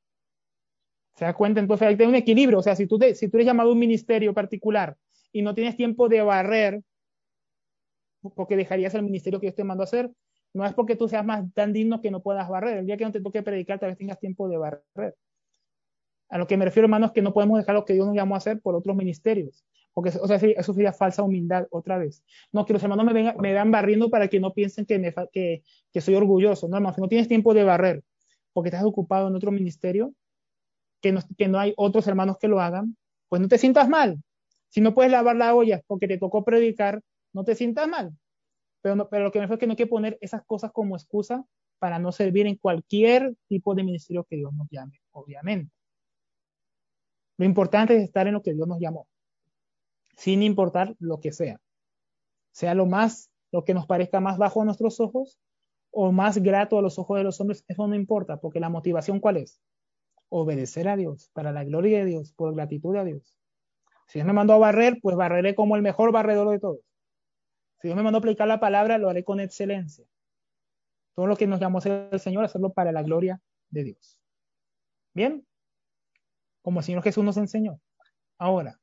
¿Se da cuenta? Entonces hay que tener un equilibrio. O sea, si tú eres llamado a un ministerio particular y no tienes tiempo de barrer, porque dejarías el ministerio que Dios te mandó a hacer, no es porque tú seas tan digno que no puedas barrer. El día que no te toque predicar, tal vez tengas tiempo de barrer. A lo que me refiero, hermanos, es que no podemos dejar lo que Dios nos llamó a hacer por otros ministerios. Porque, o sea, eso sería falsa humildad otra vez. No, que los hermanos me vean barriendo para que no piensen que soy orgulloso. No, hermano, si no tienes tiempo de barrer porque estás ocupado en otro ministerio, que no hay otros hermanos que lo hagan, pues no te sientas mal. Si no puedes lavar la olla porque te tocó predicar, no te sientas mal. Pero lo que me refiero es que no hay que poner esas cosas como excusa para no servir en cualquier tipo de ministerio que Dios nos llame, obviamente. Lo importante es estar en lo que Dios nos llamó, sin importar lo que sea lo que nos parezca más bajo a nuestros ojos o más grato a los ojos de los hombres, eso no importa, porque la motivación ¿cuál es? Obedecer a Dios, para la gloria de Dios, por gratitud a Dios. Si Dios me mandó a barrer, pues barreré como el mejor barredor de todos. Si Dios me mandó a aplicar la palabra, lo haré con excelencia. Todo lo que nos llamó a hacer el Señor, hacerlo para la gloria de Dios. Bien, como el Señor Jesús nos enseñó. Ahora,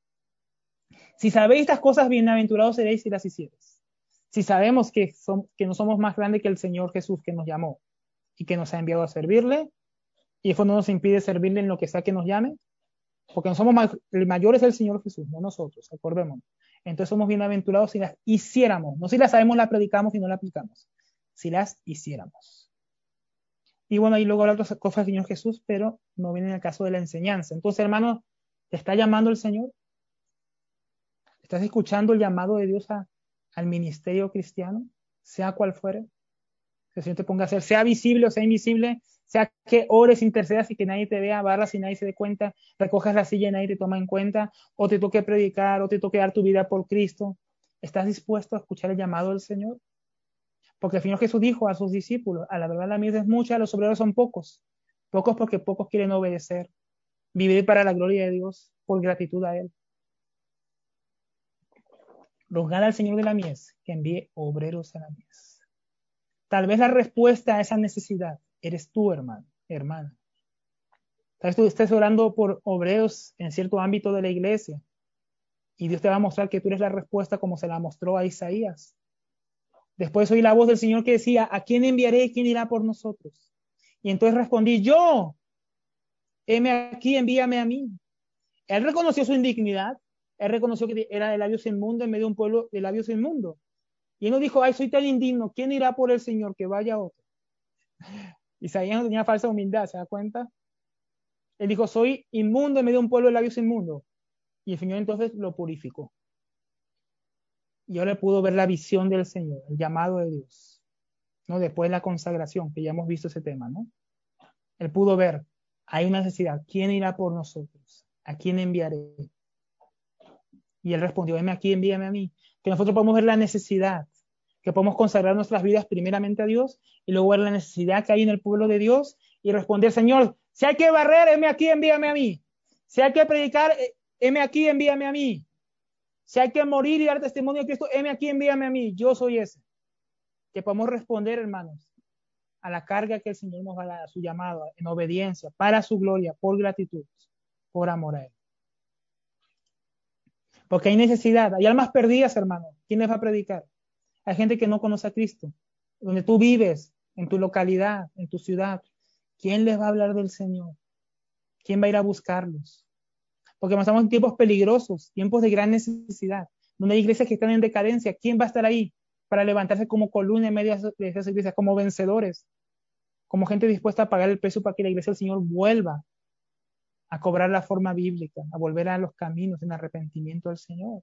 si sabéis estas cosas, bienaventurados seréis si las hicieres. Si sabemos que no somos más grandes que el Señor Jesús que nos llamó y que nos ha enviado a servirle, y eso no nos impide servirle en lo que sea que nos llame, porque no somos el mayor es el Señor Jesús, no nosotros, acordémonos. Entonces somos bienaventurados si las hiciéramos, no si las sabemos, las predicamos y no las aplicamos, si las hiciéramos. Y bueno, ahí luego habla otras cosas del Señor Jesús, pero no viene en el caso de la enseñanza. Entonces, hermano, ¿te está llamando el Señor? ¿Estás escuchando el llamado de Dios al ministerio cristiano? Sea cual fuere. Que el Señor te ponga a hacer, sea visible o sea invisible, sea que ores, intercedas y que nadie te vea, barras y nadie se dé cuenta, recojas la silla y nadie te toma en cuenta, o te toque predicar, o te toque dar tu vida por Cristo. ¿Estás dispuesto a escuchar el llamado del Señor? Porque el Señor Jesús dijo a sus discípulos, a la verdad la mies es mucha, los obreros son pocos. Pocos porque pocos quieren obedecer, vivir para la gloria de Dios, por gratitud a Él. Rogad al Señor de la mies que envíe obreros a la mies. Tal vez la respuesta a esa necesidad eres tú, hermano, hermana. Tal vez tú estés orando por obreros en cierto ámbito de la iglesia y Dios te va a mostrar que tú eres la respuesta como se la mostró a Isaías. Después oí la voz del Señor que decía, ¿a quién enviaré y quién irá por nosotros? Y entonces respondí, yo, heme aquí, envíame a mí. Él reconoció su indignidad, él reconoció que era de labios inmundos en medio de un pueblo de labios inmundos. Y él no dijo, ay, soy tan indigno, ¿quién irá por el Señor? Que vaya otro. Isaías no tenía falsa humildad, ¿se da cuenta? Él dijo, soy inmundo en medio de un pueblo de labios inmundos. Y el Señor entonces lo purificó. Y ahora pudo ver la visión del Señor, el llamado de Dios, ¿no? Después de la consagración, que ya hemos visto ese tema, ¿no? Él pudo ver, hay una necesidad, ¿quién irá por nosotros? ¿A quién enviaré? Y él respondió, heme aquí, envíame a mí. Que nosotros podemos ver la necesidad, que podemos consagrar nuestras vidas primeramente a Dios y luego ver la necesidad que hay en el pueblo de Dios y responder, Señor, si hay que barrer, heme aquí, envíame a mí. Si hay que predicar, heme aquí, envíame a mí. Si hay que morir y dar testimonio de Cristo, heme aquí, envíame a mí. Yo soy ese. Que podamos responder, hermanos, a la carga que el Señor nos va a dar, a su llamado, en obediencia, para su gloria, por gratitud, por amor a Él. Porque hay necesidad, hay almas perdidas, hermano. ¿Quién les va a predicar? Hay gente que no conoce a Cristo. Donde tú vives, en tu localidad, en tu ciudad, ¿quién les va a hablar del Señor? ¿Quién va a ir a buscarlos? Porque estamos en tiempos peligrosos, tiempos de gran necesidad, donde hay iglesias que están en decadencia. ¿Quién va a estar ahí para levantarse como columna en medio de esas iglesias, como vencedores, como gente dispuesta a pagar el precio para que la iglesia del Señor vuelva a cobrar la forma bíblica, a volver a los caminos en arrepentimiento al Señor?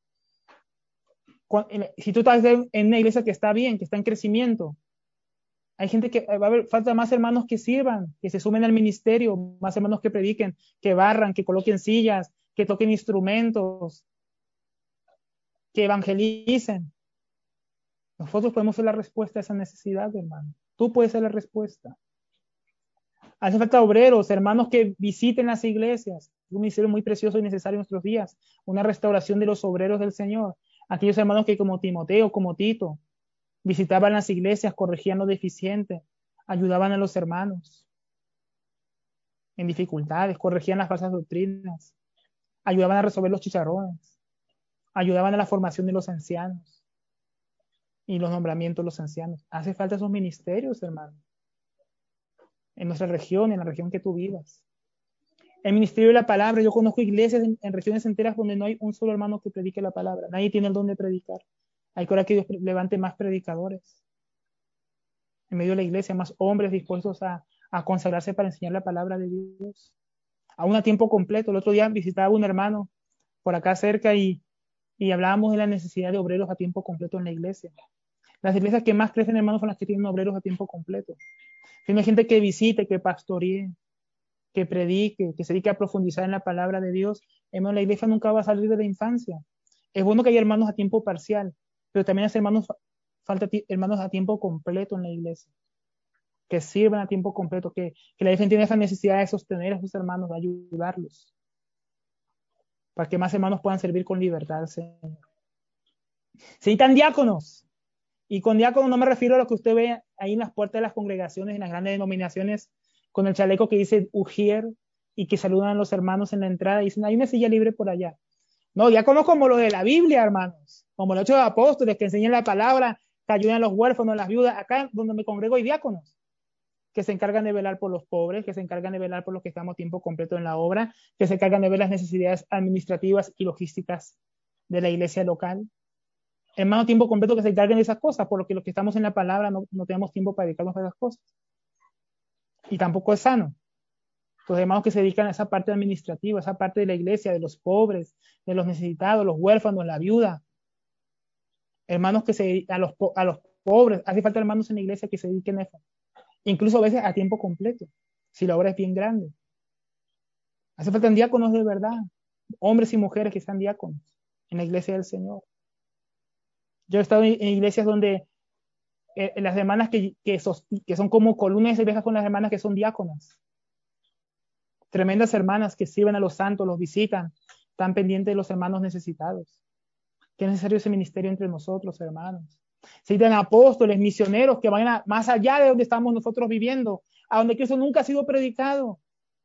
Si tú estás en una iglesia que está bien, que está en crecimiento, hay gente que va a haber, falta más hermanos que sirvan, que se sumen al ministerio, más hermanos que prediquen, que barran, que coloquen sillas, que toquen instrumentos, que evangelicen. Nosotros podemos ser la respuesta a esa necesidad, hermano. Tú puedes ser la respuesta. Hace falta obreros, hermanos que visiten las iglesias. Es un ministerio muy precioso y necesario en nuestros días. Una restauración de los obreros del Señor. Aquellos hermanos que como Timoteo, como Tito, visitaban las iglesias, corregían lo deficiente, ayudaban a los hermanos en dificultades, corregían las falsas doctrinas, ayudaban a resolver los chicharrones, ayudaban a la formación de los ancianos y los nombramientos de los ancianos. Hace falta esos ministerios, hermano, en nuestra región, en la región que tú vivas. El ministerio de la palabra, yo conozco iglesias en regiones enteras donde no hay un solo hermano que predique la palabra. Nadie tiene el don de predicar. Hay que ahora que Dios levante más predicadores en medio de la iglesia, más hombres dispuestos a consagrarse para enseñar la palabra de Dios. Aún a tiempo completo. El otro día visitaba un hermano por acá cerca y hablábamos de la necesidad de obreros a tiempo completo en la iglesia. Las iglesias que más crecen, hermanos, son las que tienen obreros a tiempo completo. Tiene gente que visite, que pastoree, que predique, que se dedique a profundizar en la palabra de Dios. Hermano, la iglesia nunca va a salir de la infancia. Es bueno que haya hermanos a tiempo parcial, pero también hace hermanos, falta hermanos a tiempo completo en la iglesia, que sirvan a tiempo completo, que la iglesia tiene esa necesidad de sostener a sus hermanos, de ayudarlos, para que más hermanos puedan servir con libertad al Señor. Se necesitan diáconos, y con diáconos no me refiero a lo que usted ve ahí en las puertas de las congregaciones, en las grandes denominaciones, con el chaleco que dice Ujier, y que saludan a los hermanos en la entrada y dicen, hay una silla libre por allá. No, diáconos como los de la Biblia, hermanos, como los 8 apóstoles que enseñan la palabra, que ayudan a los huérfanos, a las viudas. Acá donde me congrego hay diáconos que se encargan de velar por los pobres, que se encargan de velar por los que estamos tiempo completo en la obra, que se encargan de ver las necesidades administrativas y logísticas de la iglesia local. Hermano, tiempo completo que se encarguen de esas cosas, por lo que los que estamos en la palabra no tenemos tiempo para dedicarnos a esas cosas. Y tampoco es sano. Los hermanos que se dedican a esa parte administrativa, esa parte de la iglesia, de los pobres, de los necesitados, los huérfanos, la viuda. Hermanos que se a los pobres, hace falta hermanos en la iglesia que se dediquen a eso. Incluso a veces a tiempo completo, si la obra es bien grande. Hace falta diáconos de verdad, hombres y mujeres que sean diáconos en la iglesia del Señor. Yo he estado en iglesias donde las hermanas que son como columnas de iglesias son las hermanas que son diáconas. Tremendas hermanas que sirven a los santos, los visitan, están pendientes de los hermanos necesitados. Qué necesario ese ministerio entre nosotros, hermanos. Se necesitan apóstoles, misioneros que vayan más allá de donde estamos nosotros viviendo, a donde Cristo nunca ha sido predicado,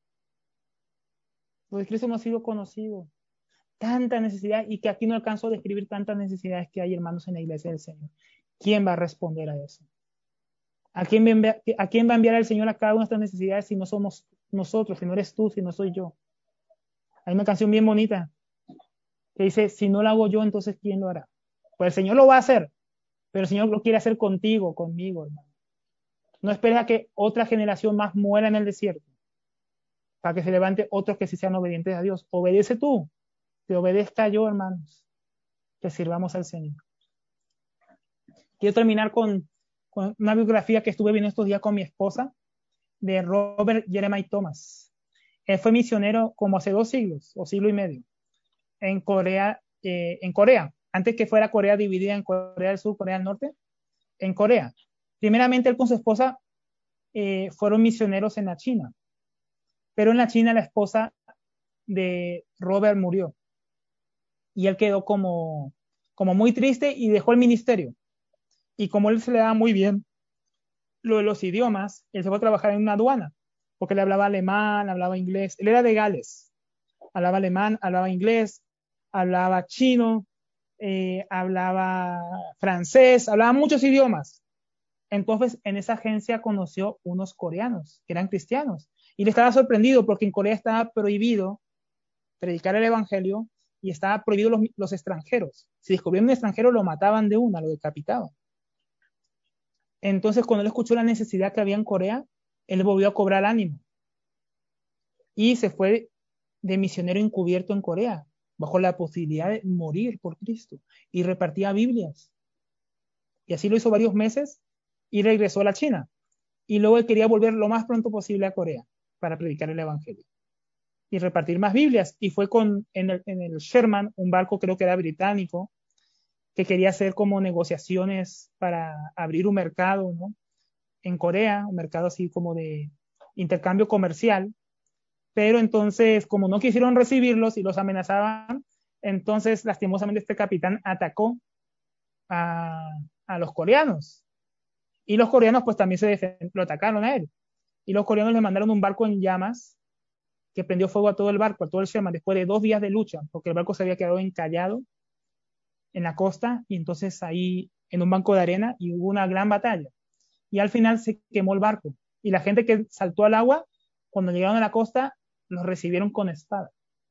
donde Cristo no ha sido conocido. Tanta necesidad, y que aquí no alcanzo a describir tantas necesidades que hay, hermanos, en la iglesia del Señor. ¿Quién va a responder a eso? ¿A quién va a enviar el Señor a cada una de estas necesidades si no somos nosotros, si no eres tú, si no soy yo? Hay una canción bien bonita que dice, si no lo hago yo, entonces ¿quién lo hará? Pues el Señor lo va a hacer, pero el Señor lo quiere hacer contigo, conmigo, hermano. No esperes a que otra generación más muera en el desierto para que se levante otros que sí sean obedientes a Dios. Obedece tú, te obedezca yo, hermanos, que sirvamos al Señor. Quiero terminar con una biografía que estuve viendo estos días con mi esposa, de Robert Jeremiah Thomas. Él fue misionero como hace 2 siglos, o siglo y medio, en Corea, antes que fuera Corea dividida en Corea del Sur, Corea del Norte, en Corea. Primeramente, él con su esposa fueron misioneros en la China, pero en la China la esposa de Robert murió y él quedó como muy triste y dejó el ministerio. Y como él se le daba muy bien lo de los idiomas, él se fue a trabajar en una aduana, porque él hablaba alemán, hablaba inglés. Él era de Gales, hablaba alemán, hablaba inglés, hablaba chino, hablaba francés, hablaba muchos idiomas. Entonces, en esa agencia conoció unos coreanos que eran cristianos. Y le estaba sorprendido porque en Corea estaba prohibido predicar el evangelio y estaba prohibido los extranjeros. Si descubrían un extranjero, lo mataban de una, lo decapitaban. Entonces, cuando él escuchó la necesidad que había en Corea, él volvió a cobrar ánimo y se fue de misionero encubierto en Corea, bajo la posibilidad de morir por Cristo, y repartía Biblias. Y así lo hizo varios meses y regresó a la China. Y luego él quería volver lo más pronto posible a Corea para predicar el evangelio y repartir más Biblias. Y fue en el Sherman, un barco creo que era británico, que quería hacer como negociaciones para abrir un mercado, ¿no? En Corea, un mercado así como de intercambio comercial, pero entonces como no quisieron recibirlos y los amenazaban, entonces lastimosamente este capitán atacó a, a los coreanos y los coreanos pues también lo atacaron a él y los coreanos le mandaron un barco en llamas que prendió fuego a todo el barco, a todo el Sherman, después de 2 días de lucha, porque el barco se había quedado encallado en la costa y entonces ahí en un banco de arena y hubo una gran batalla. Y al final se quemó el barco. Y la gente que saltó al agua, cuando llegaron a la costa, los recibieron con espada.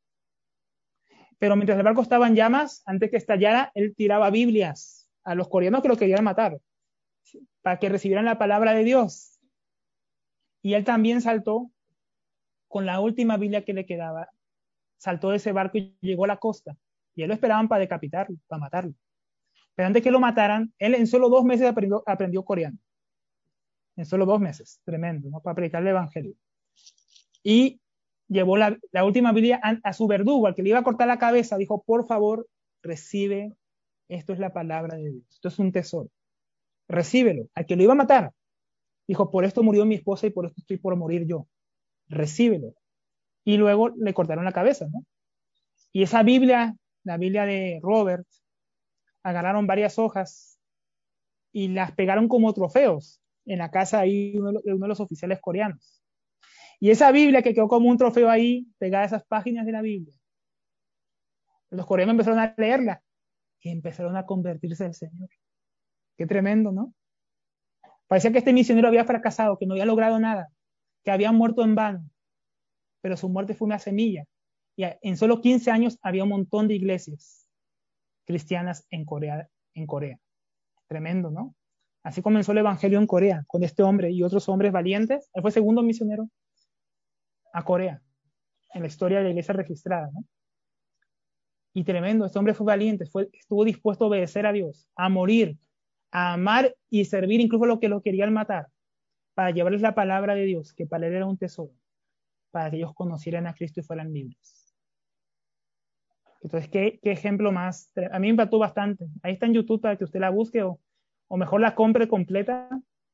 Pero mientras el barco estaba en llamas, antes que estallara, él tiraba Biblias a los coreanos que lo querían matar, para que recibieran la palabra de Dios. Y él también saltó con la última Biblia que le quedaba, saltó de ese barco y llegó a la costa. Y él lo esperaban para decapitarlo, para matarlo. Pero antes que lo mataran, él en solo 2 meses aprendió coreano. En solo 2 meses. Tremendo, ¿no? Para predicar el evangelio. Y llevó la última Biblia a su verdugo, al que le iba a cortar la cabeza. Dijo, por favor, recibe. Esto es la palabra de Dios. Esto es un tesoro. Recíbelo. Al que lo iba a matar. Dijo, por esto murió mi esposa y por esto estoy por morir yo. Recíbelo. Y luego le cortaron la cabeza, ¿no? Y esa Biblia, la Biblia de Robert, agarraron varias hojas y las pegaron como trofeos en la casa ahí de uno de los oficiales coreanos. Y esa Biblia que quedó como un trofeo ahí, pegada a esas páginas de la Biblia, los coreanos empezaron a leerla y empezaron a convertirse al Señor. Qué tremendo, ¿no? Parecía que este misionero había fracasado, que no había logrado nada, que había muerto en vano, pero su muerte fue una semilla. Y en solo 15 años había un montón de iglesias cristianas en Corea. Tremendo, ¿no? Así comenzó el evangelio en Corea, con este hombre y otros hombres valientes. Él fue segundo misionero a Corea, en la historia de la iglesia registrada, ¿no? Y tremendo, este hombre fue valiente, estuvo dispuesto a obedecer a Dios, a morir, a amar y servir incluso a los que lo querían matar, para llevarles la palabra de Dios, que para él era un tesoro, para que ellos conocieran a Cristo y fueran libres. Entonces, ¿qué ejemplo más? A mí me impactó bastante. Ahí está en YouTube para que usted la busque o mejor la compre completa.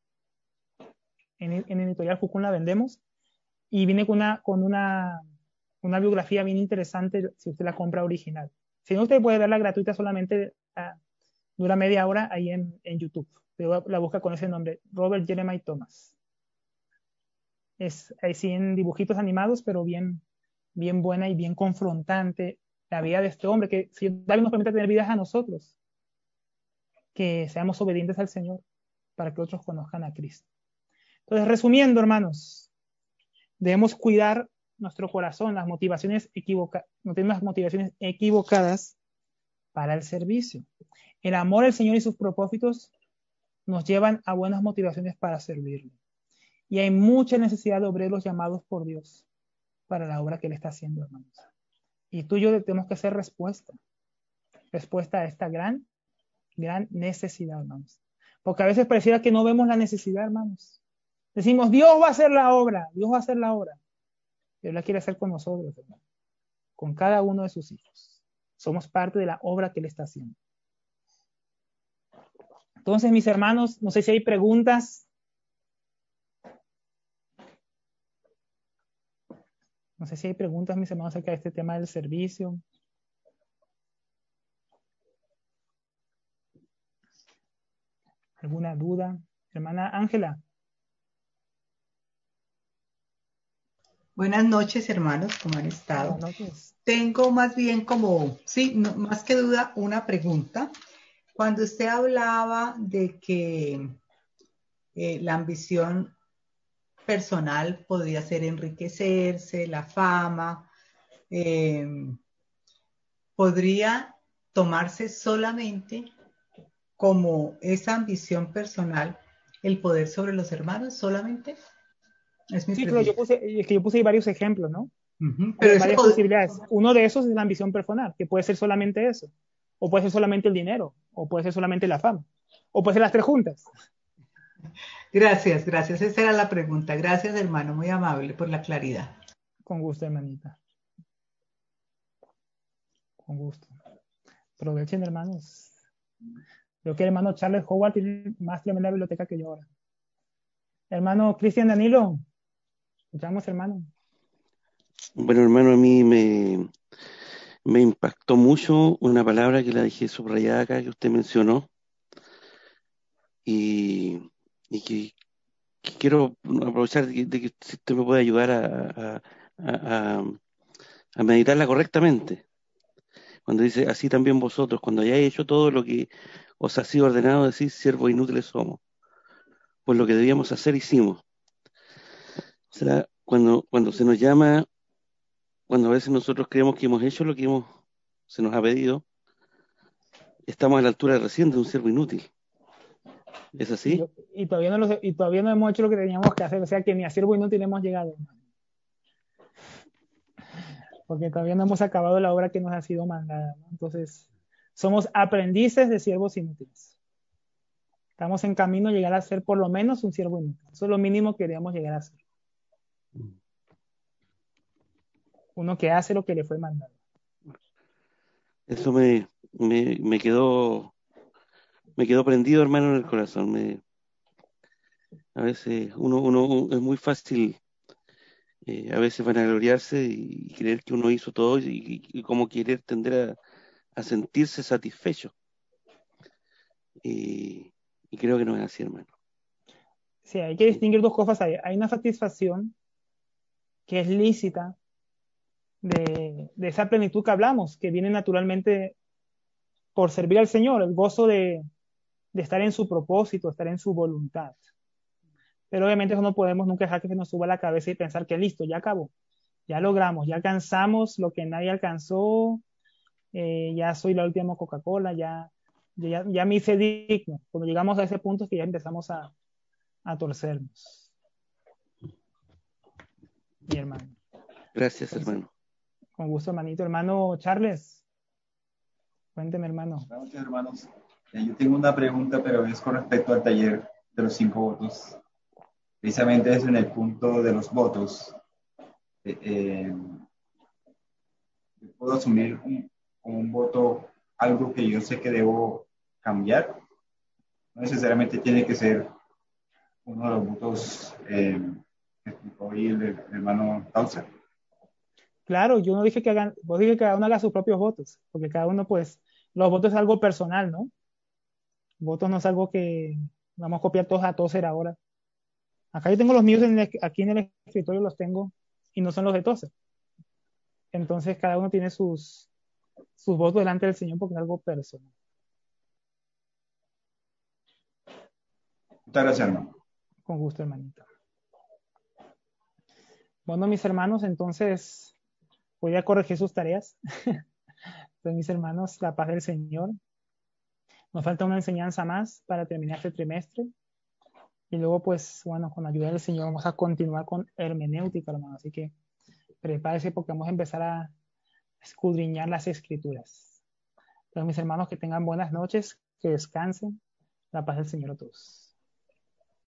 En Editorial Jucún la vendemos. Y viene con una biografía bien interesante si usted la compra original. Si no, usted puede verla gratuita solamente, dura media hora ahí en YouTube. La busca con ese nombre, Robert Jeremiah Thomas. Es así en dibujitos animados, pero bien, bien buena y bien confrontante la vida de este hombre, que si David nos permite tener vidas a nosotros, que seamos obedientes al Señor para que otros conozcan a Cristo. Entonces, resumiendo, hermanos, debemos cuidar nuestro corazón, las motivaciones no tenemos las motivaciones equivocadas para el servicio. El amor al Señor y sus propósitos nos llevan a buenas motivaciones para servirle. Y hay mucha necesidad de obreros llamados por Dios para la obra que Él está haciendo, hermanos. Y tú y yo tenemos que hacer respuesta a esta gran necesidad, hermanos. Porque a veces pareciera que no vemos la necesidad, hermanos. Decimos, Dios va a hacer la obra, Dios va a hacer la obra. Dios la quiere hacer con nosotros, hermanos, con cada uno de sus hijos. Somos parte de la obra que Él está haciendo. Entonces, mis hermanos, no sé si hay preguntas. No sé si hay preguntas, mis hermanos, acerca de este tema del servicio. ¿Alguna duda? Hermana Ángela. Buenas noches, hermanos, ¿cómo han estado? Buenas noches. Tengo más bien como, sí, no, más que duda, una pregunta. Cuando usted hablaba de que la ambición personal podría ser enriquecerse, la fama, eh, podría tomarse solamente como esa ambición personal el poder sobre los hermanos solamente. Es mi Sí, claro, pregunta. yo puse ahí varios ejemplos, ¿no? Pero ese Varias posibilidades. Uno de esos es la ambición personal, que puede ser solamente eso. O puede ser solamente el dinero, o puede ser solamente la fama, o puede ser las tres juntas. Gracias, gracias. Esa era la pregunta. Gracias, hermano, muy amable por la claridad. Con gusto, hermanita. Con gusto. Aprovechen, hermanos. Creo que el hermano Charles Howard tiene más tremenda biblioteca que yo ahora. Hermano Cristian Danilo, escuchamos, hermano. Bueno, hermano, a mí me impactó mucho una palabra que la dejé subrayada acá, que usted mencionó, y, y que quiero aprovechar de que usted me puede ayudar a- a- a meditarla correctamente. Cuando dice, así también vosotros, cuando hayáis hecho todo lo que os ha sido ordenado, decís, siervos inútiles somos, pues lo que debíamos hacer hicimos. Será cuando se nos llama, cuando a veces nosotros creemos que hemos hecho lo que se nos ha pedido, estamos a la altura recién de un siervo inútil. ¿Es así? Y todavía no hemos hecho lo que teníamos que hacer, o sea que ni a siervo inútil hemos llegado, porque todavía no hemos acabado la obra que nos ha sido mandada, ¿no? Entonces, somos aprendices de siervos inútiles. Estamos en camino a llegar a ser por lo menos un siervo inútil. Eso es lo mínimo que queríamos llegar a ser. Uno que hace lo que le fue mandado. Eso me quedó prendido, hermano, en el corazón. A veces es muy fácil, a veces vanagloriarse y creer que uno hizo todo y como querer tender a sentirse satisfecho. Y creo que no es así, hermano. Sí, hay que distinguir dos cosas ahí. Hay una satisfacción que es lícita de esa plenitud que hablamos, que viene naturalmente por servir al Señor, el gozo de estar en su propósito, estar en su voluntad. Pero obviamente eso no podemos nunca dejar que se nos suba a la cabeza y pensar que listo, ya acabó, ya logramos, ya alcanzamos lo que nadie alcanzó, ya soy la última Coca-Cola, ya me hice digno. Cuando llegamos a ese punto es que ya empezamos a torcernos, mi hermano. Gracias, Entonces, hermano. con gusto, hermanito. Hermano Charles, cuénteme, hermano. Buenas noches, hermanos. Yo tengo una pregunta, pero es con respecto al taller de los 5 votos. Precisamente es en el punto de los votos. Yo puedo asumir como un voto algo que yo sé que debo cambiar. No necesariamente tiene que ser uno de los votos que explicó hoy el hermano Tauser. Claro, yo no dije que hagan, vos dije que cada uno haga sus propios votos, porque cada uno, pues, los votos es algo personal, ¿no? Votos no es algo que vamos a copiar todos a Tozer ahora. Acá yo tengo los míos aquí en el escritorio, los tengo y no son los de Tozer. Entonces cada uno tiene sus votos delante del Señor porque es algo personal. Muchas gracias, hermano. Con gusto, hermanito. Bueno, mis hermanos, entonces voy a corregir sus tareas. Entonces, mis hermanos, la paz del Señor. Nos falta una enseñanza más para terminar este trimestre. Y luego, pues, bueno, con la ayuda del Señor vamos a continuar con hermenéutica, hermano. Así que prepárese porque vamos a empezar a escudriñar las escrituras. Entonces, mis hermanos, que tengan buenas noches, que descansen. La paz del Señor a todos.